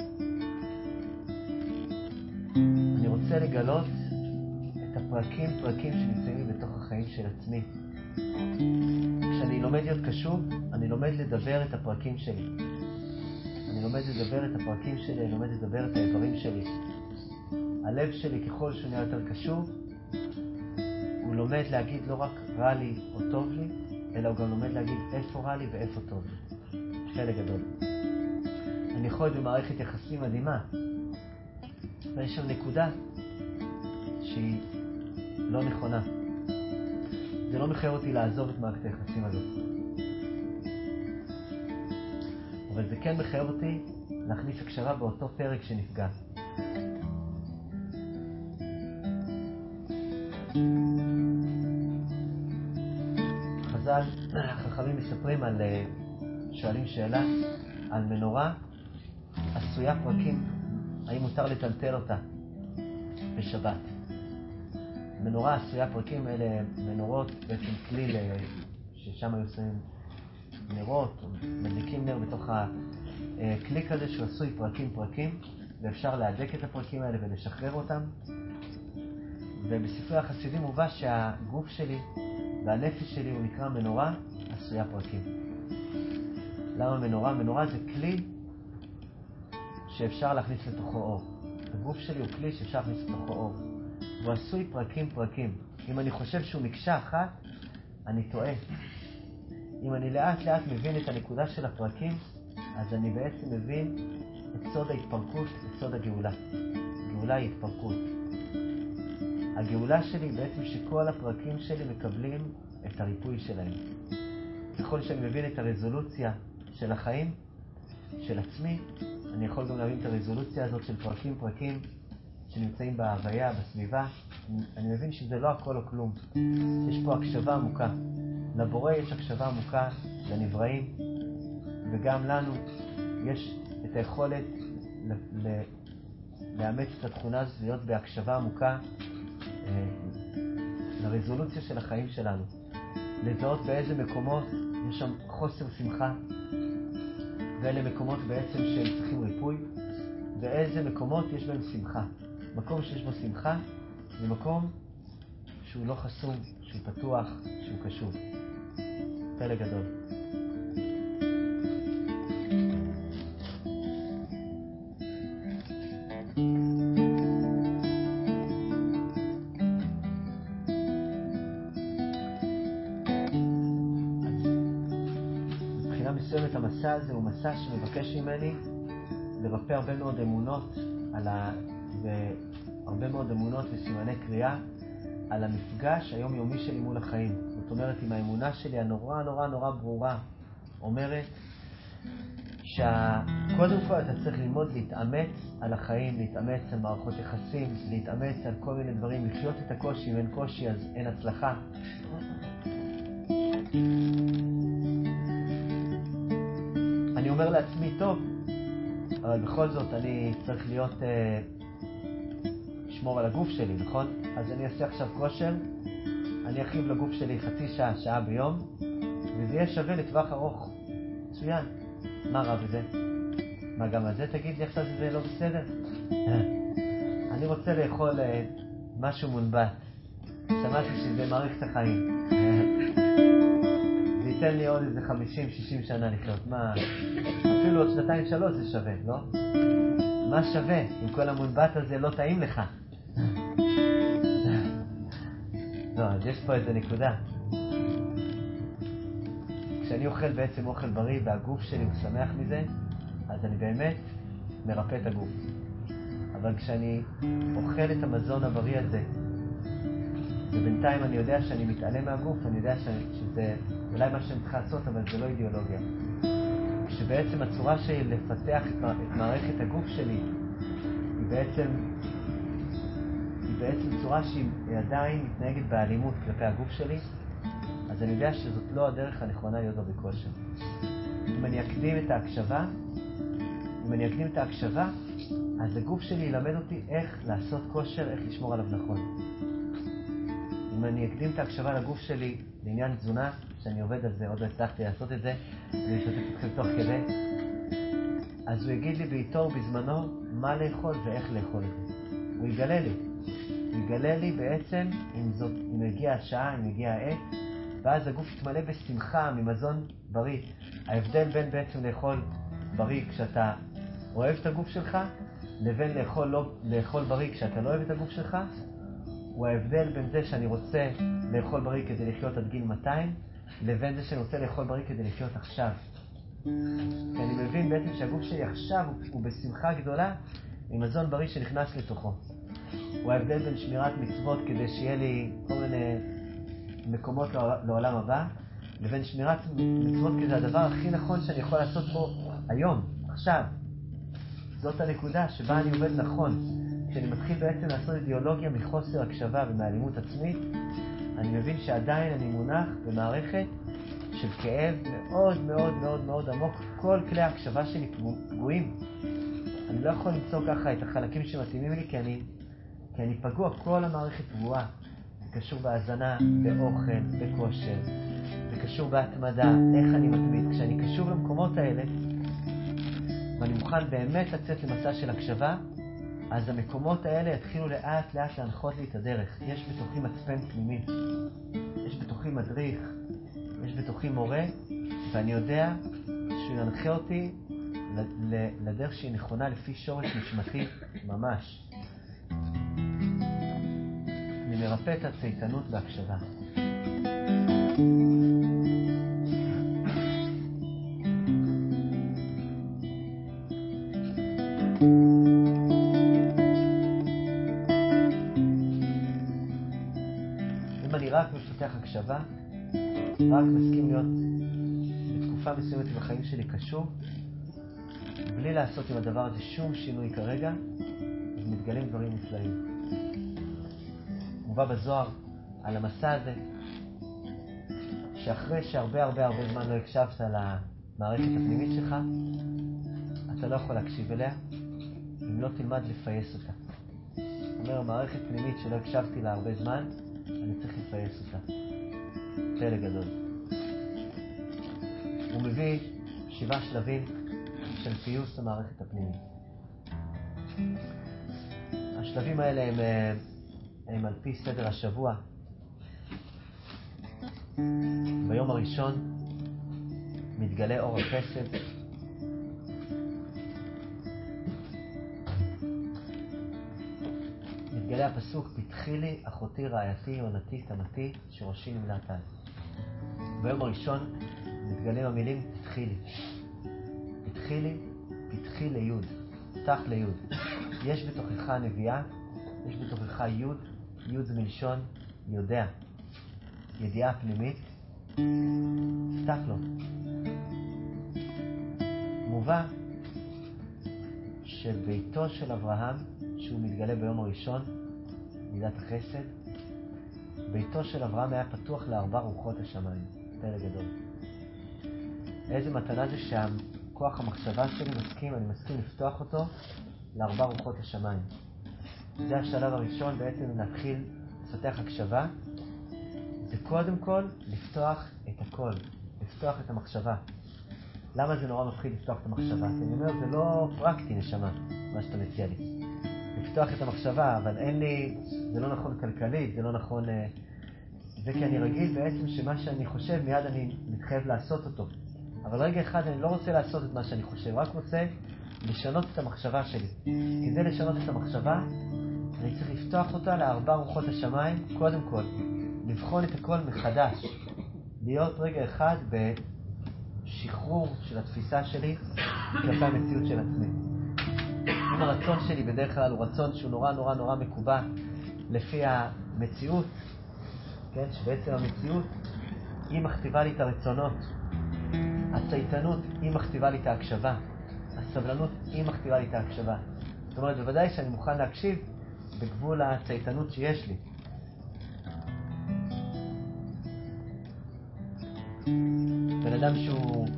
אני רוצה לגלות את הפרקים שנמצאים בתוך החיים של עצמי. כשאני לומד להיות קשוב, אני לומד לדבר את הפרקים שלי. אני לומד לדבר את הפרקים שלי, אני לומד לדבר את האיברים שלי. הלב שלי, ככל שהוא נהיה יותר קשוב, הוא לומד להגיד לא רק רע לי או טוב לי, אלא הוא גם לומד להגיד איפה רע לי ואיפה טוב לי. פלא גדול. אני יכול להיות במערכת יחסים מדהימה, ויש שם נקודה שהיא לא נכונה. זה לא מחייב אותי לעזוב את מערכת היחסים הזאת. אבל זה כן מחייב אותי להכניס הקשבה באותו פרק שנפגע. חז"ל, החכמים מספרים שואלים שאלה על מנורה עשויה פרקים, האם מותר לטלטל אותה בשבת? מנורה עשויה פרקים, אלה מנורות, בעצם כלי ששם היו שמים נרות, או מדליקים נר בתוך הכלי כזה שהוא עשוי פרקים, ואפשר להדק את הפרקים האלה ולשחרר אותם. ובספרי החסידים מובא שהגוף שלי והנפש שלי הוא נקרא מנורה עשויה פרקים. למה מנורה? מנורה זה כלי שאפשר להכניס לתוכו אור. הגוף שלי הוא כלי שאפשר להכניס לתוכו אור. הוא עשוי פרקים. אם אני חושב שהוא מקשה אחת, אני טועה. אם אני לאט מבין את הנקודה של הפרקים, אז אני בעצם מבין את סוד ההתפרקות, את סוד הגאולה. הגאולה היא התפרקות. הגאולה שלי בעצם שכל הפרקים שלי מקבלים את הריפוי שלהם. ככל שאני מבין את הרזולוציה של החיים, של עצמי, אני יכול גם להבין את הרזולוציה הזאת של פרקים שנמצאים בהוויה, בסביבה. אני מבין שזה לא הכל או כלום. יש פה הקשבה עמוקה. לבורא יש הקשבה עמוקה, לנבראים, וגם לנו יש את היכולת לאמץ את התכונה הזאת, להיות בהקשבה עמוקה לרזולוציה של החיים שלנו. לזהות באיזה מקומות יש שם חוסר שמחה, ואלה מקומות בעצם שהם צריכים ריפוי, ואיזה מקומות יש בהם שמחה. מקום שיש בו שמחה זה מקום שהוא לא חסום, שהוא פתוח, שהוא קשוב. פלא גדול. מבחינה מסוימת המסע הזה הוא מסע שמבקש ממני לרפא הרבה מאוד אמונות והרבה מאוד אמונות וסימני קריאה על המפגש היומיומי שלי מול החיים. זאת אומרת, עם האמונה שלי הנורא נורא נורא ברורה אומרת שקודם כל אתה צריך ללמוד להתאמץ על החיים, להתאמץ על מערכות יחסים, להתאמץ על כל מיני דברים, לחיות את הקושי. אם אין קושי אז אין הצלחה. אני אומר לעצמי, טוב, אבל בכל זאת אני צריך להיות לשמור על הגוף שלי, נכון? אז אני אעשה עכשיו כושר, אני אכיב לגוף שלי חצי שעה, שעה ביום, וזה יהיה שווה לטווח ארוך. מצוין. מה רע בזה? מה, גם על זה תגיד לי עכשיו שזה לא בסדר? אני רוצה לאכול משהו מונבט. שמעתי שזה מעריך את החיים. זה ייתן לי עוד איזה 50-60 שנה לחיות. מה? אפילו עוד 2-3 זה שווה, לא? מה שווה אם כל המונבט הזה לא טעים לך? לא, אז יש פה איזה נקודה. כשאני אוכל בעצם אוכל בריא והגוף שלי הוא שמח מזה, אז אני באמת מרפא את הגוף. אבל כשאני אוכל את המזון הבריא הזה, ובינתיים אני יודע שאני מתעלם מהגוף, אני יודע שזה אולי מה שאני צריך לעשות, אבל זה לא אידיאולוגיה. כשבעצם הצורה שלי לפתח את מערכת הגוף שלי, היא בעצם צורה שהיא עדיין מתנהגת באלימות כלפי הגוף שלי, אז אני יודע שזאת לא הדרך הנכונה להיות בכושר. אם אני אקדים את ההקשבה, אז הגוף שלי ילמד אותי איך לעשות כושר, איך לשמור עליו נכון. אם אני אקדים את ההקשבה לגוף שלי לעניין תזונה, שאני עובד על זה, עוד לא הצלחתי לעשות את זה, אני אשתף אתכם תוך כדי, אז הוא יגיד לי בעיתו ובזמנו מה לאכול ואיך לאכול את זה. הוא יגלה לי בעצם אם הגיעה השעה, אם הגיעה העת, ואז הגוף יתמלא בשמחה ממזון בריא. ההבדל בין בעצם לאכול בריא כשאתה אוהב את הגוף שלך, לבין לאכול בריא כשאתה לא אוהב את הגוף שלך, הוא ההבדל בין זה שאני רוצה לאכול בריא כדי לחיות עד גיל 200, לבין זה שאני רוצה לאכול בריא כדי לחיות עכשיו. כי אני מבין בעצם שהגוף שלי עכשיו הוא בשמחה גדולה עם מזון בריא שנכנס לתוכו. הוא ההבדל בין שמירת מצוות כדי שיהיה לי כל מיני מקומות לעולם הבא, לבין שמירת מצוות כי זה הדבר הכי נכון שאני יכול לעשות פה היום, עכשיו. זאת הנקודה שבה אני עובד נכון. כשאני מתחיל בעצם לעשות אידיאולוגיה מחוסר הקשבה ומאלימות עצמית, אני מבין שעדיין אני מונח במערכת של כאב מאוד מאוד מאוד מאוד עמוק. כל כלי ההקשבה שלי פגועים. אני לא יכול למצוא ככה את החלקים שמתאימים לי כי אני פגוע, כל המערכת פגועה. זה קשור בהזנה, באוכל, בכושר, זה קשור בהתמדה, איך אני מתמיד. כשאני קשור למקומות האלה, ואני מוכן באמת לצאת למסע של הקשבה, אז המקומות האלה יתחילו לאט לאט להנחות לי את הדרך. יש בתוכי מצפן פנימי, יש בתוכי מדריך, יש בתוכי מורה, ואני יודע שהוא ינחה אותי לדרך שהיא נכונה לפי שורש נשמתי ממש. אני מרפא את הצייתנות והקשבה. אם אני רק מפתח הקשבה, רק מסכים להיות בתקופה מסוימת בחיים שלי קשור, בלי לעשות עם הדבר הזה שום שינוי כרגע, אז מתגלים דברים נפלאים. מובא בזוהר על המסע הזה, שאחרי שהרבה הרבה הרבה זמן לא הקשבת על המערכת הפנימית שלך, אתה לא יכול להקשיב אליה אם לא תלמד לפייס אותה. זאת אומרת, מערכת פנימית שלא הקשבתי לה הרבה זמן, אני צריך לפייס אותה. פלא גדול. הוא מביא 7 שלבים של פיוס המערכת הפנימית. השלבים האלה הם על פי סדר השבוע. ביום הראשון מתגלה אור החסד. מתגלה הפסוק, פתחי לי אחותי רעייתי יונתי תמתי שראשי נמלט על. ביום הראשון מתגלים המילים פתחי לי. פתחי לי, פתחי ליוד, פתח ליוד. יש בתוכך נביאה, יש בתוכך יוד, יוד זה מלשון יודע, ידיעה פנימית, פתח לו. מובא שביתו של אברהם, שהוא מתגלה ביום הראשון, מידת החסד, ביתו של אברהם היה פתוח לארבע רוחות השמיים, פלא גדול. איזה מתנה זה שהכוח המחשבה שלי אני מסכים לפתוח אותו לארבע רוחות השמיים. זה השלב הראשון בעצם להתחיל לפתח הקשבה, זה קודם כל לפתוח את הכל, לפתוח את המחשבה. למה זה נורא מפחיד לפתוח את המחשבה? כי אני אומר, זה לא פרקטי נשמה, מה שאתה מציע לי. לפתוח את המחשבה, אבל אין לי, זה לא נכון כלכלית, זה לא נכון, זה כי אני רגיל בעצם שמה שאני חושב מיד אני מתחייב לעשות אותו. אבל רגע אחד אני לא רוצה לעשות את מה שאני חושב, רק רוצה לשנות את המחשבה שלי. כדי לשנות את המחשבה, אני צריך לפתוח אותה לארבע רוחות השמיים, קודם כל, לבחון את הכל מחדש, להיות רגע אחד בשחרור של התפיסה שלי כלפי המציאות של עצמי. אם הרצון שלי בדרך כלל הוא רצון שהוא נורא נורא נורא מקובע לפי המציאות, כן? שבעצם המציאות היא מכתיבה לי את הרצונות, הצייתנות היא מכתיבה לי את ההקשבה, הסבלנות היא מכתיבה לי את ההקשבה. זאת אומרת, בוודאי שאני מוכן להקשיב בגבול הצייתנות שיש לי. בן אדם שהוא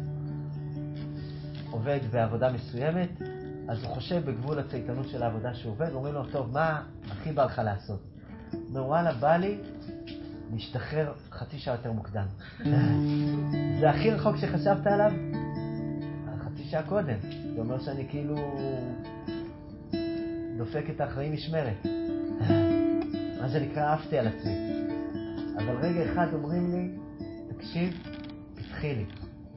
עובד בעבודה מסוימת, אז הוא חושב בגבול הצייתנות של העבודה שהוא עובד, ואומרים לו, טוב, מה הכי בא לך לעשות? הוא אומר, וואלה, בא לי להשתחרר חצי שעה יותר מוקדם. זה הכי רחוק שחשבת עליו? חצי שעה קודם. זה אומר שאני כאילו דופק את האחראי משמרת. מה שנקרא, אהבתי על עצמי. אבל רגע אחד אומרים לי, תקשיב, פתחי לי.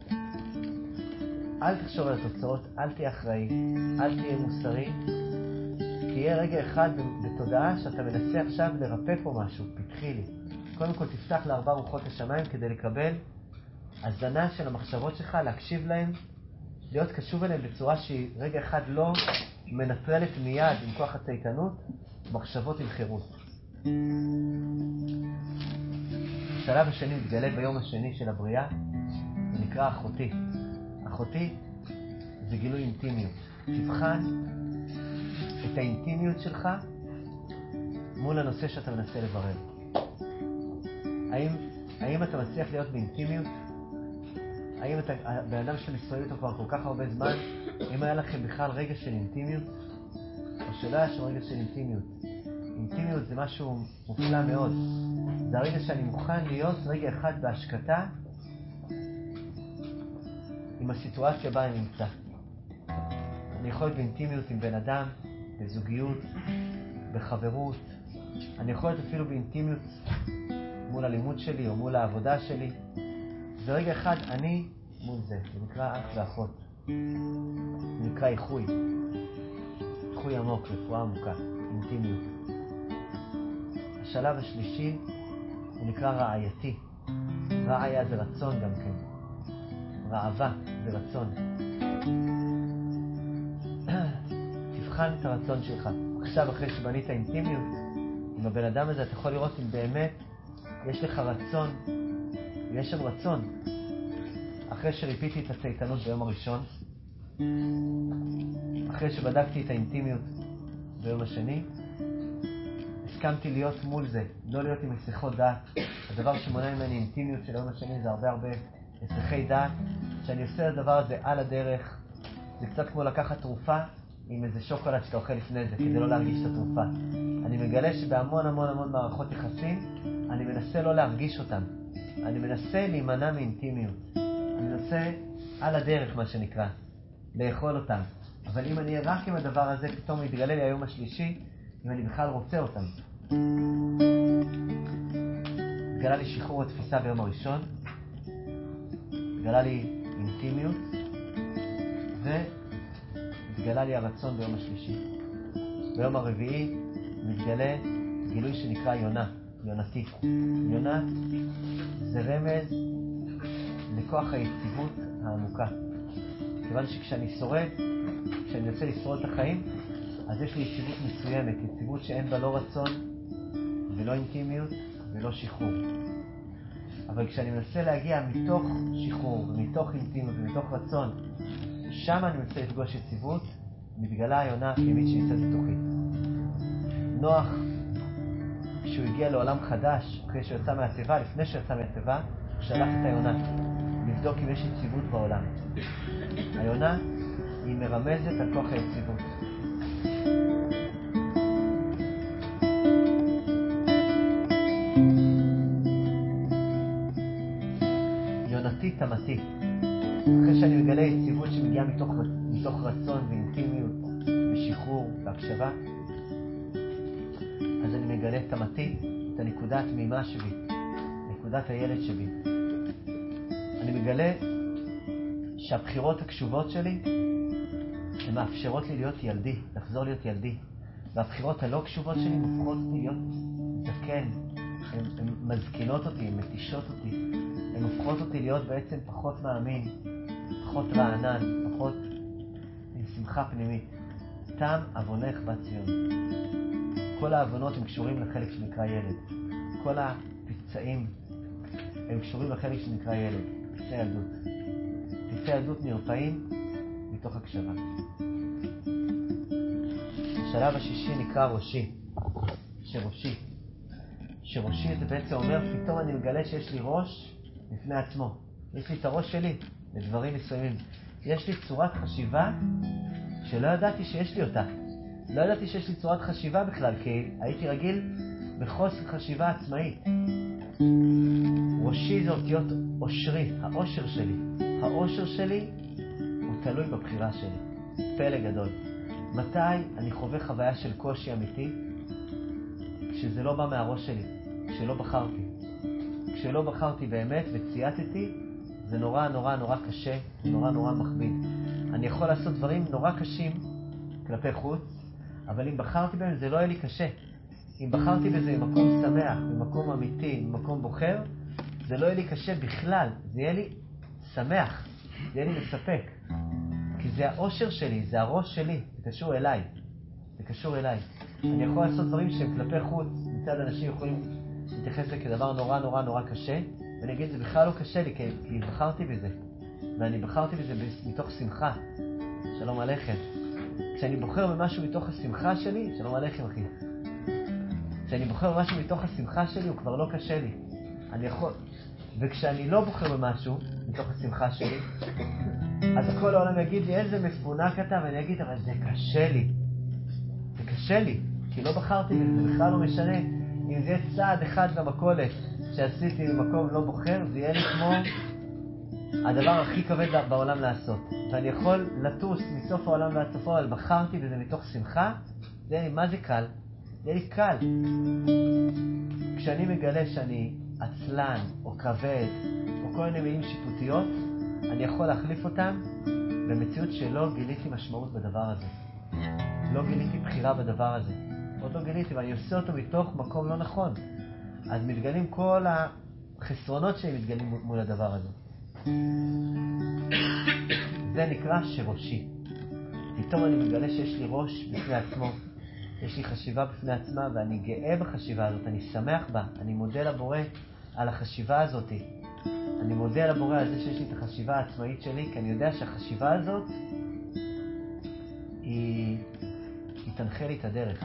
אל תחשוב על התוצאות, אל תהיה אחראי, אל תהיה מוסרי. תהיה רגע אחד בתודעה שאתה מנסה עכשיו לרפא פה משהו, פתחי לי. קודם כל תפתח לארבע רוחות השמיים כדי לקבל הזנה של המחשבות שלך, להקשיב להם, להיות קשוב אליהם בצורה שהיא רגע אחד לא מנטרלת מיד עם כוח הצייתנות, מחשבות עם חירות. השלב השני מתגלה ביום השני של הבריאה, זה נקרא אחותי. אחותי זה גילוי אינטימיות. תבחן את האינטימיות שלך מול הנושא שאתה מנסה לברר. האם אתה מצליח להיות באינטימיות? האם אתה, בן אדם שאתה מסתובב איתו כבר כל כך הרבה זמן, אם היה לכם בכלל רגע של אינטימיות? או שלא היה שם רגע של אינטימיות? אינטימיות זה משהו מופלא מאוד. זה הרגע שאני מוכן להיות רגע אחד בהשקטה עם הסיטואציה בה אני נמצא. אני יכול להיות באינטימיות עם בן אדם, בזוגיות, בחברות. אני יכול להיות אפילו באינטימיות מול הלימוד שלי או מול העבודה שלי. זה רגע אחד אני מול זה. זה נקרא אח ואחות. זה נקרא איחוי. איחוי עמוק, רפואה עמוקה, אינטימיות. השלב השלישי הוא נקרא רעייתי. רעיה זה רצון גם כן. רעבה זה רצון. תבחן את הרצון שלך. עכשיו אחרי שבנית אינטימיות עם הבן אדם הזה, אתה יכול לראות אם באמת יש לך רצון, ויש שם רצון. אחרי שריפיתי את הצייתנות ביום הראשון, אחרי שבדקתי את האינטימיות ביום השני, הסכמתי להיות מול זה, לא להיות עם הסחות דעת. הדבר שמונע ממני אינטימיות של היום השני זה הרבה הסחי דעת, שאני עושה את הדבר הזה על הדרך. זה קצת כמו לקחת תרופה עם איזה שוקולד שאתה אוכל לפני זה, כדי לא להרגיש את התרופה. אני מגלה שבהמון המון המון מערכות יחסים, אני מנסה לא להרגיש אותם. אני מנסה להימנע מאינטימיות. אני מנסה על הדרך, מה שנקרא, לאכול אותם. אבל אם אני אהיה רק עם הדבר הזה, פתאום יתגלה לי היום השלישי, אם אני בכלל רוצה אותם. התגלה לי שחרור התפיסה ביום הראשון, התגלה לי אינטימיות, והתגלה לי הרצון ביום השלישי. ביום הרביעי מתגלה גילוי שנקרא יונה, יונתי. יונה זה רמז לכוח היציבות העמוקה. כיוון שכשאני שורד, כשאני רוצה לשרוד את החיים, אז יש לי יציבות מסוימת, יציבות שאין בה לא רצון ולא אינטימיות ולא שחרור. אבל כשאני מנסה להגיע מתוך שחרור ומתוך אינטימיות ומתוך רצון, שם אני מנסה לפגוש יציבות, מתגלה היונה הפנימית שנמצאת בתוכי. נוח, כשהוא הגיע לעולם חדש, אחרי שהוא יצא מהטבע, לפני שהוא יצא מהטבע, הוא שלח את היונה לבדוק אם יש יציבות בעולם. היונה היא מרמזת על כוח היציבות. יונתי תמתי. אחרי שאני מגלה יציבות שמגיעה מתוך רצון ואינטימיות ושחרור והקשבה, אז אני מגלה תמתי, את הנקודה התמימה שבי, נקודת הילד שבי. אני מגלה שהבחירות הקשובות שלי הן מאפשרות לי להיות ילדי, לחזור להיות ילדי. והבחירות הלא קשובות שלי הופכות אותי להיות זקן. הן מזקינות אותי, הן מתישות אותי. הן הופכות אותי להיות בעצם פחות מאמין, פחות רענן, פחות עם שמחה פנימית. תם אבונך בת ציון. כל האבונות הם קשורים לחלק שנקרא ילד. כל הפצעים הם קשורים לחלק שנקרא ילד, פצעי ילדות. פצעי ילדות נרפאים מתוך הקשבה. השלב השישי נקרא ראשי, שראשי. שראשי זה בעצם אומר, פתאום אני מגלה שיש לי ראש בפני עצמו. יש לי את הראש שלי לדברים מסוימים. יש לי צורת חשיבה שלא ידעתי שיש לי אותה. לא ידעתי שיש לי צורת חשיבה בכלל, כי הייתי רגיל בחוסר חשיבה עצמאית. ראשי זה אותיות אושרי, האושר שלי. האושר שלי הוא תלוי בבחירה שלי. פלא גדול. מתי אני חווה חוויה של קושי אמיתי? כשזה לא בא מהראש שלי, כשלא בחרתי. כשלא בחרתי באמת וצייתתי, זה נורא נורא נורא קשה, נורא נורא מכביד. אני יכול לעשות דברים נורא קשים כלפי חוץ, אבל אם בחרתי בהם זה לא יהיה לי קשה. אם בחרתי בזה ממקום שמח, ממקום אמיתי, ממקום בוחר, זה לא יהיה לי קשה בכלל, זה יהיה לי שמח, זה יהיה לי מספק. כי זה האושר שלי, זה הראש שלי, זה קשור אליי. זה קשור אליי. אני יכול לעשות דברים שהם כלפי חוץ, מצד אנשים יכולים להתייחס לזה כדבר נורא נורא נורא קשה, ואני אגיד, זה בכלל לא קשה לי, כי בחרתי בזה. ואני בחרתי בזה מתוך שמחה. שלום עליכם. כשאני בוחר במשהו מתוך השמחה שלי, שלום עליכם אחי. כשאני בוחר במשהו מתוך השמחה שלי, הוא כבר לא קשה לי. אני יכול... וכשאני לא בוחר במשהו מתוך השמחה שלי, אז כל העולם יגיד לי, איזה מפונק אתה, ואני אגיד, אבל זה קשה לי. זה קשה לי, כי לא בחרתי בזה, זה בכלל לא משנה. אם זה יהיה צעד אחד במכולת שעשיתי במקום לא בוחר, זה יהיה לי כמו הדבר הכי כבד בעולם לעשות. ואני יכול לטוס מסוף העולם ועד סופו, אבל בחרתי בזה מתוך שמחה, זה יהיה לי, מה זה קל? זה יהיה לי קל. כשאני מגלה שאני עצלן או כבד או כל מיני מילים שיפוטיות, אני יכול להחליף אותם במציאות שלא גיליתי משמעות בדבר הזה. לא גיליתי בחירה בדבר הזה. עוד לא גיליתי, ואני עושה אותו מתוך מקום לא נכון. אז מתגלים כל החסרונות שלי מתגלים מול הדבר הזה. זה נקרא שראשי. פתאום אני מגלה שיש לי ראש בפני עצמו. יש לי חשיבה בפני עצמה, ואני גאה בחשיבה הזאת, אני שמח בה. אני מודה לבורא על החשיבה הזאת. אני מודה לבורא על זה שיש לי את החשיבה העצמאית שלי, כי אני יודע שהחשיבה הזאת היא תנחה לי את הדרך.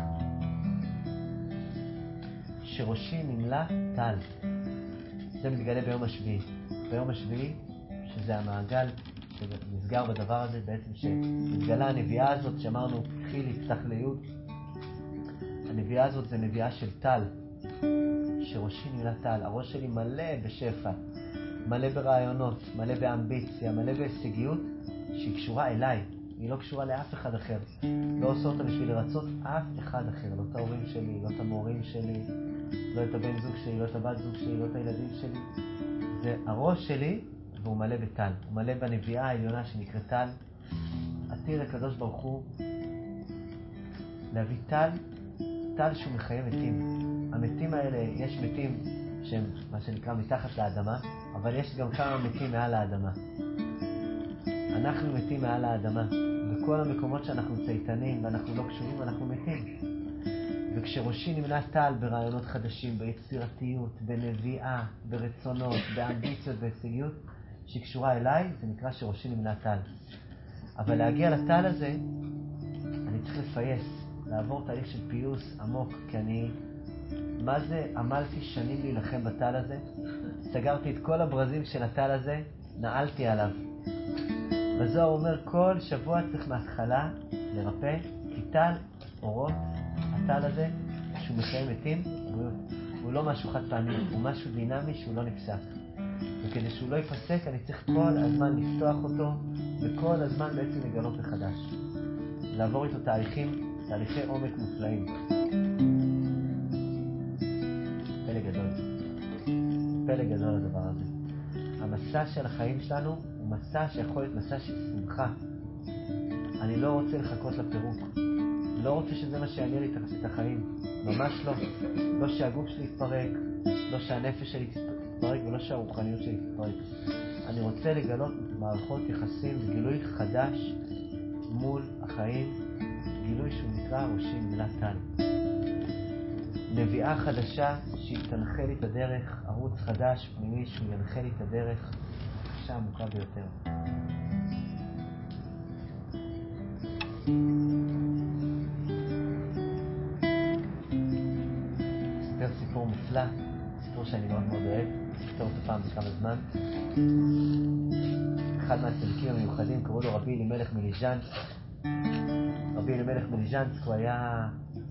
שראשי נמלא טל. זה מתגלה ביום השביעי. ביום השביעי, שזה המעגל שנסגר בדבר הזה, בעצם שמתגלה הנביאה הזאת, שאמרנו, חיל יפתח ליוד. הנביאה הזאת זה נביאה של טל. שראשי נמלא טל. הראש שלי מלא בשפע, מלא ברעיונות, מלא באמביציה, מלא בהישגיות, שהיא קשורה אליי. היא לא קשורה לאף אחד אחר. לא עושה אותה בשביל לרצות אף אחד אחר. לא את ההורים שלי, לא את המורים שלי, לא את הבן זוג שלי, לא את הבת זוג שלי, לא את הילדים שלי. זה הראש שלי, והוא מלא בטל. הוא מלא בנביאה העליונה שנקראת טל. עתיר הקדוש ברוך הוא להביא טל שהוא מחיה מתים. המתים האלה, יש מתים שהם מה שנקרא מתחת לאדמה, אבל יש גם כמה מתים מעל האדמה. אנחנו מתים מעל האדמה. בכל המקומות שאנחנו צייתנים ואנחנו לא קשורים, אנחנו מתים. וכשראשי נמלא טל ברעיונות חדשים, ביצירתיות, בנביאה, ברצונות, באמביציות, בהישגיות, שהיא קשורה אליי, זה נקרא שראשי נמלא טל. אבל להגיע לטל הזה, אני צריך לפייס, לעבור תהליך של פיוס עמוק, כי אני, מה זה, עמלתי שנים להילחם בטל הזה, סגרתי את כל הברזים של הטל הזה, נעלתי עליו. בזוהר אומר, כל שבוע צריך מההתחלה לרפא, כי טל אורות, הטל הזה, שהוא מחיה מתים, הוא לא משהו חד פעמי, הוא משהו דינמי שהוא לא נפסק. וכדי שהוא לא ייפסק, אני צריך כל הזמן לפתוח אותו, וכל הזמן בעצם לגלות מחדש. לעבור איתו תהליכי עומק מופלאים. פלא גדול הדבר הזה. המסע של החיים שלנו הוא מסע שיכול להיות מסע של שמחה. אני לא רוצה לחכות לפירוק. לא רוצה שזה מה שיעניין לי את החיים. ממש לא. לא שהגוף שלי יתפרק, לא שהנפש שלי תתפרק ולא שהרוחניות שלי תתפרק. אני רוצה לגלות מערכות יחסים וגילוי חדש מול החיים, גילוי שהוא נקרא ראשי נמלא טל. נביאה חדשה שהיא תנחה לי את הדרך, ערוץ חדש פנימי שהוא ינחה לי את הדרך, חדשה עמוקה ביותר. ספר סיפור מופלא, סיפור שאני מאוד מאוד אוהב, ספר אותו פעם בכמה זמן. אחד מהצדיקים המיוחדים קראו לו רבי אלימלך מליז'נסק. רבי אלימלך מליז'נסק הוא היה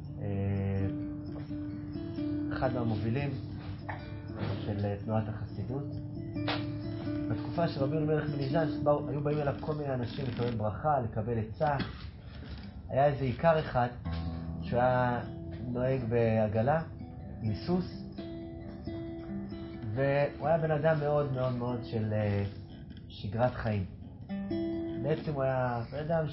אחד מהמובילים של תנועת החסידות. בתקופה של רבי אלימלך מליז'נסק היו באים אליו כל מיני אנשים לקבל ברכה, לקבל עצה. היה איזה עיקר אחד שהוא היה נוהג בעגלה עם סוס, והוא היה בן אדם מאוד מאוד מאוד של שגרת חיים. בעצם הוא היה בן אדם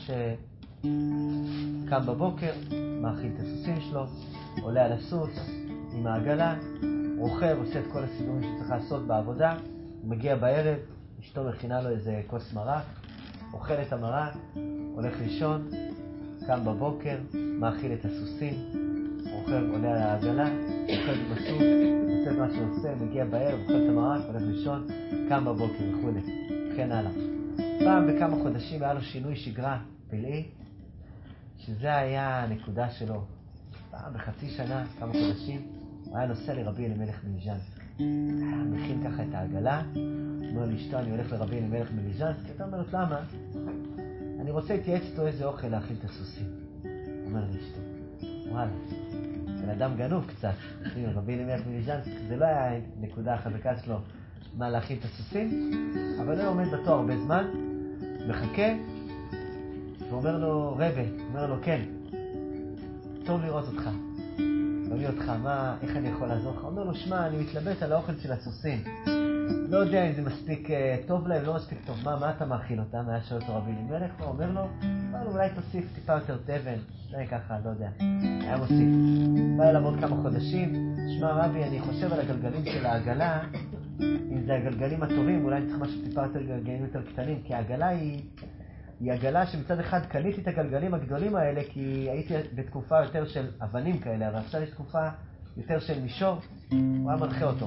שקם בבוקר, מאכיל את הסוסים שלו, עולה על הסוס עם העגלה, רוכב, עושה את כל הסידורים שצריך לעשות בעבודה, מגיע בערב, אשתו מכינה לו איזה כוס מרק, אוכל את המרק, הולך לישון, קם בבוקר, מאכיל את הסוסים, רוכב, עולה על העגלה, רוכב עם הסוס, עושה את מה שהוא עושה, מגיע בערב, אוכל את המרק, הולך לישון, קם בבוקר וכו'. כן הלאה. פעם בכמה חודשים היה לו שינוי שגרה פלאי, שזה היה הנקודה שלו. פעם בחצי שנה, כמה חודשים, הוא היה נוסע לרבי אלימלך מליז'נסק. היה מכין ככה את העגלה, אומר לאשתו, אני הולך לרבי אלימלך מליז'נסק. אתה אומרת, למה? אני רוצה להתייעץ איתו איזה אוכל להאכיל את הסוסים. אומר לאשתו, וואלה, בן אדם גנוב קצת. רבי אלימלך מליז'נסק, זה לא היה נקודה החזקה שלו מה להאכיל את הסוסים, אבל הוא עומד בתור הרבה זמן, מחכה, ואומר לו, רבי, אומר לו, כן, טוב לראות אותך. תביא אותך, איך אני יכול לעזור לך? אומר לו, שמע, אני מתלבט על האוכל של הסוסים. לא יודע אם זה מספיק טוב להם, לא מספיק טוב. מה אתה מאכיל אותם? היה שואל אותו רבי אלימלך, הוא אומר לו, אולי תוסיף טיפה יותר תבן. אולי ככה, לא יודע. היה מוסיף. בא אליו עוד כמה חודשים, שמע רבי, אני חושב על הגלגלים של העגלה, אם זה הגלגלים הטובים, אולי צריך משהו טיפה יותר גלגלים יותר קטנים, כי העגלה היא עגלה שמצד אחד קניתי את הגלגלים הגדולים האלה, כי הייתי בתקופה יותר של אבנים כאלה, אבל עכשיו יש תקופה יותר של מישור, הוא היה מנחה אותו.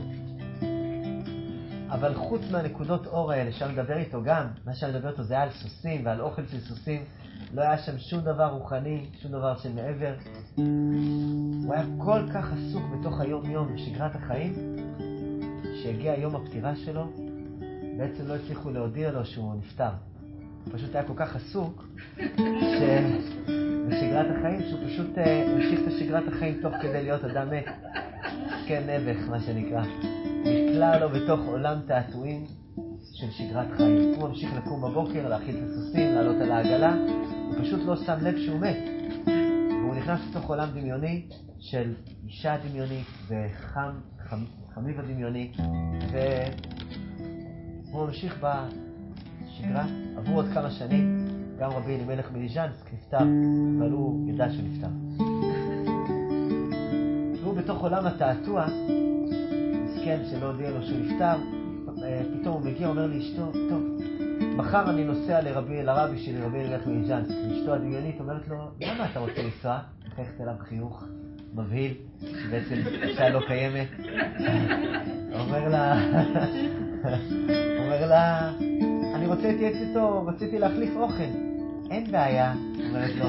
אבל חוץ מהנקודות אור האלה, שם מדבר איתו גם, מה שאני מדבר איתו זה היה על סוסים ועל אוכל של סוסים, לא היה שם שום דבר רוחני, שום דבר של מעבר. הוא היה כל כך עסוק בתוך היום-יום בשגרת החיים, שהגיע יום הפטירה שלו, בעצם לא הצליחו להודיע לו שהוא נפטר. הוא פשוט היה כל כך עסוק בשגרת החיים, שהוא פשוט המשיך את שגרת החיים תוך כדי להיות אדם מת. כן, נבח, מה שנקרא. נקלע לו בתוך עולם תעתועים של שגרת חיים. הוא ממשיך לקום בבוקר, להאכיל את הסוסים, לעלות על העגלה, הוא פשוט לא שם לב שהוא מת. והוא נכנס לתוך עולם דמיוני של אישה דמיונית וחמיבה דמיוני, והוא ממשיך בשגרה. עברו עוד כמה שנים, גם רבי אלימלך מליז'נסק נפטר, אבל הוא ידע שנפטר. והוא בתוך עולם התעתוע, מסכן שלא הודיע לו שהוא נפטר, פתאום הוא מגיע, אומר לאשתו, טוב, מחר אני נוסע לרבי שלי, רבי אלימלך מליז'נסק. אשתו הדמיונית אומרת לו, למה אתה רוצה לנסוע? מחייכת אליו חיוך מבהיל, שבעצם אישה לא קיימת. אומר לה, אני רוצה להתייעץ איתו, רציתי להחליף אוכל. אין בעיה, אומרת לו.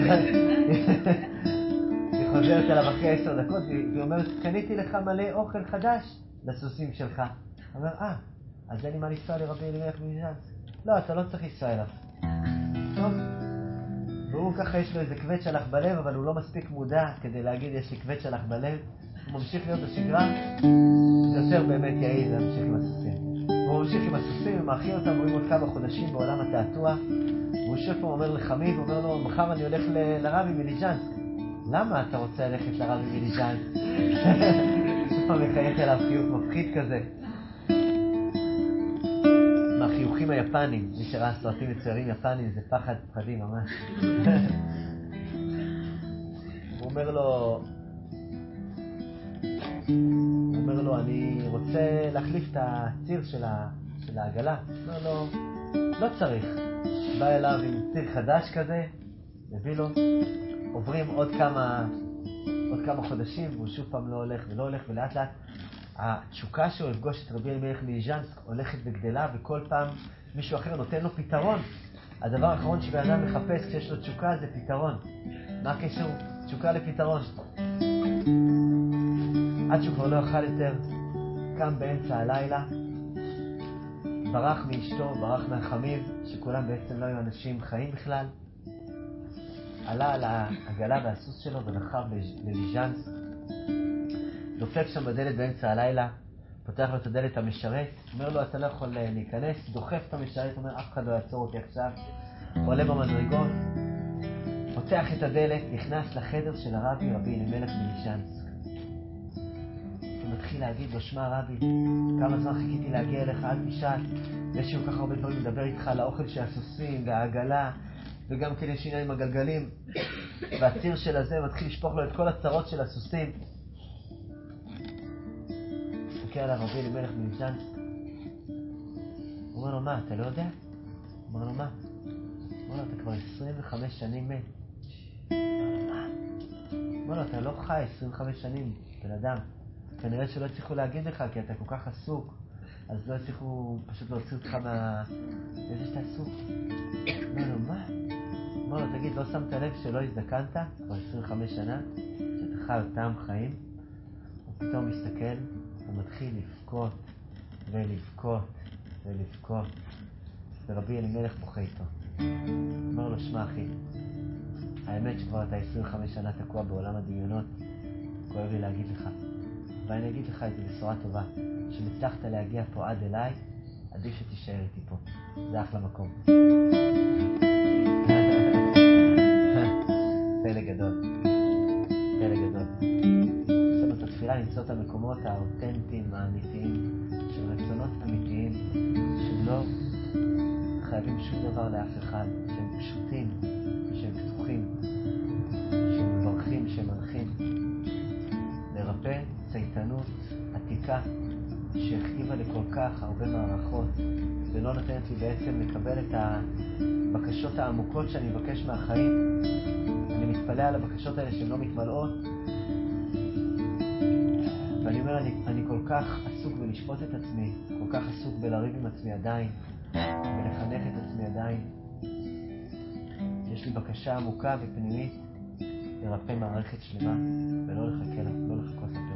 היא חוזרת אליו אחרי 10 דקות, והיא אומרת, קניתי לך מלא אוכל חדש לסוסים שלך. הוא אומר, אז אין לי מה לנסוע לרבי אלימלך מליז'נסק. לא, אתה לא צריך לנסוע אליו. טוב. והוא ככה יש לו איזה כבד שלח בלב, אבל הוא לא מספיק מודע כדי להגיד יש לי כבד שלח בלב. הוא ממשיך להיות בשגרה, זה יותר באמת יעיל להמשיך עם הסוסים. והוא ממשיך עם הסוסים, הוא מאכיל אותם, רואים עוד כמה חודשים בעולם התעתוע. והוא שוב פעם אומר לחמיב, הוא אומר לו, מחר אני הולך לרבי מליז'נסק. למה אתה רוצה ללכת לרבי מליז'נסק? שוב פעם מחייך אליו חיוך מפחיד כזה. מהחיוכים היפנים, מי שראה סרטים מצוירים יפנים, זה פחדים ממש. הוא אומר לו, אני רוצה להחליף את הציר של העגלה. אומר לו, לא צריך. בא אליו עם ציר חדש כזה, מביא לו, עוברים עוד כמה חודשים, והוא שוב פעם לא הולך, ולאט לאט התשוקה שהוא לפגוש את רבי אלימלך מליז'נסק הולכת וגדלה, וכל פעם מישהו אחר נותן לו פתרון. הדבר האחרון שבן אדם מחפש כשיש לו תשוקה זה פתרון. מה הקשר? תשוקה לפתרון. עד שהוא כבר לא אכל יותר, קם באמצע הלילה, ברח מאשתו, ברח מהחמיב, שכולם בעצם לא היו אנשים חיים בכלל, עלה על העגלה והסוס שלו ונחב לליז'נסק, דופק שם בדלת באמצע הלילה, פותח לו את הדלת המשרת, אומר לו, אתה לא יכול להיכנס, דוחף את המשרת, אומר, אף אחד לא יעצור אותי עכשיו, עולה במדרגות, פותח את הדלת, נכנס לחדר של הרבי, רבי אלימלך מליז'נסק. הוא מתחיל להגיד לו, שמע רבי, כמה זמן חיכיתי להגיע אליך, אל תשאל, יש לי כל כך הרבה דברים לדבר איתך על האוכל של הסוסים והעגלה, וגם כן יש עניין עם הגלגלים, והציר של הזה מתחיל לשפוך לו את כל הצרות של הסוסים. מסתכל עליו רבי אלימלך מליז'נסק, הוא אומר לו, מה, אתה לא יודע? הוא אומר לו, מה? הוא אומר לו, אתה כבר 25 שנים מת. הוא אומר לו, אתה לא חי 25 שנים, בן אדם. כנראה שלא הצליחו להגיד לך, כי אתה כל כך עסוק, אז לא הצליחו פשוט להוציא אותך איזה שאתה עסוק. אומר לו, מה? אומר לו, תגיד, לא שמת לב שלא הזדקנת כבר 25 שנה, שאתה חי אותם חיים? הוא פתאום מסתכל, הוא מתחיל לבכות ולבכות, ורבי אלימלך בוכה איתו. אומר לו, שמע אחי, האמת שכבר אתה 25 שנה תקוע בעולם הדמיונות, כואב לי להגיד לך, ואני אגיד לך את זה בשורה טובה, שמצלחת להגיע פה עד אליי, עדיף שתישאר איתי פה, זה אחלה מקום. פלא גדול. זאת אומרת, התפילה למצוא את המקומות האותנטיים, האמיתיים, של רצונות אמיתיים, שלא חייבים שום דבר לאף אחד, שהם פשוטים, שהם פתוחים, שהם מברכים, שהם מנחים. לרפא צייתנות עתיקה שהכתיבה לכל כך הרבה מערכות ולא נותנת לי בעצם לקבל את הבקשות העמוקות שאני מבקש מהחיים. אני מתפלא על הבקשות האלה שהן לא מתמלאות, ואני אומר, אני כל כך עסוק בלשפוט את עצמי, כל כך עסוק בלריב עם עצמי עדיין, ולחנך את עצמי עדיין. יש לי בקשה עמוקה ופנימית לרפא מערכת שלמה ולא לחכות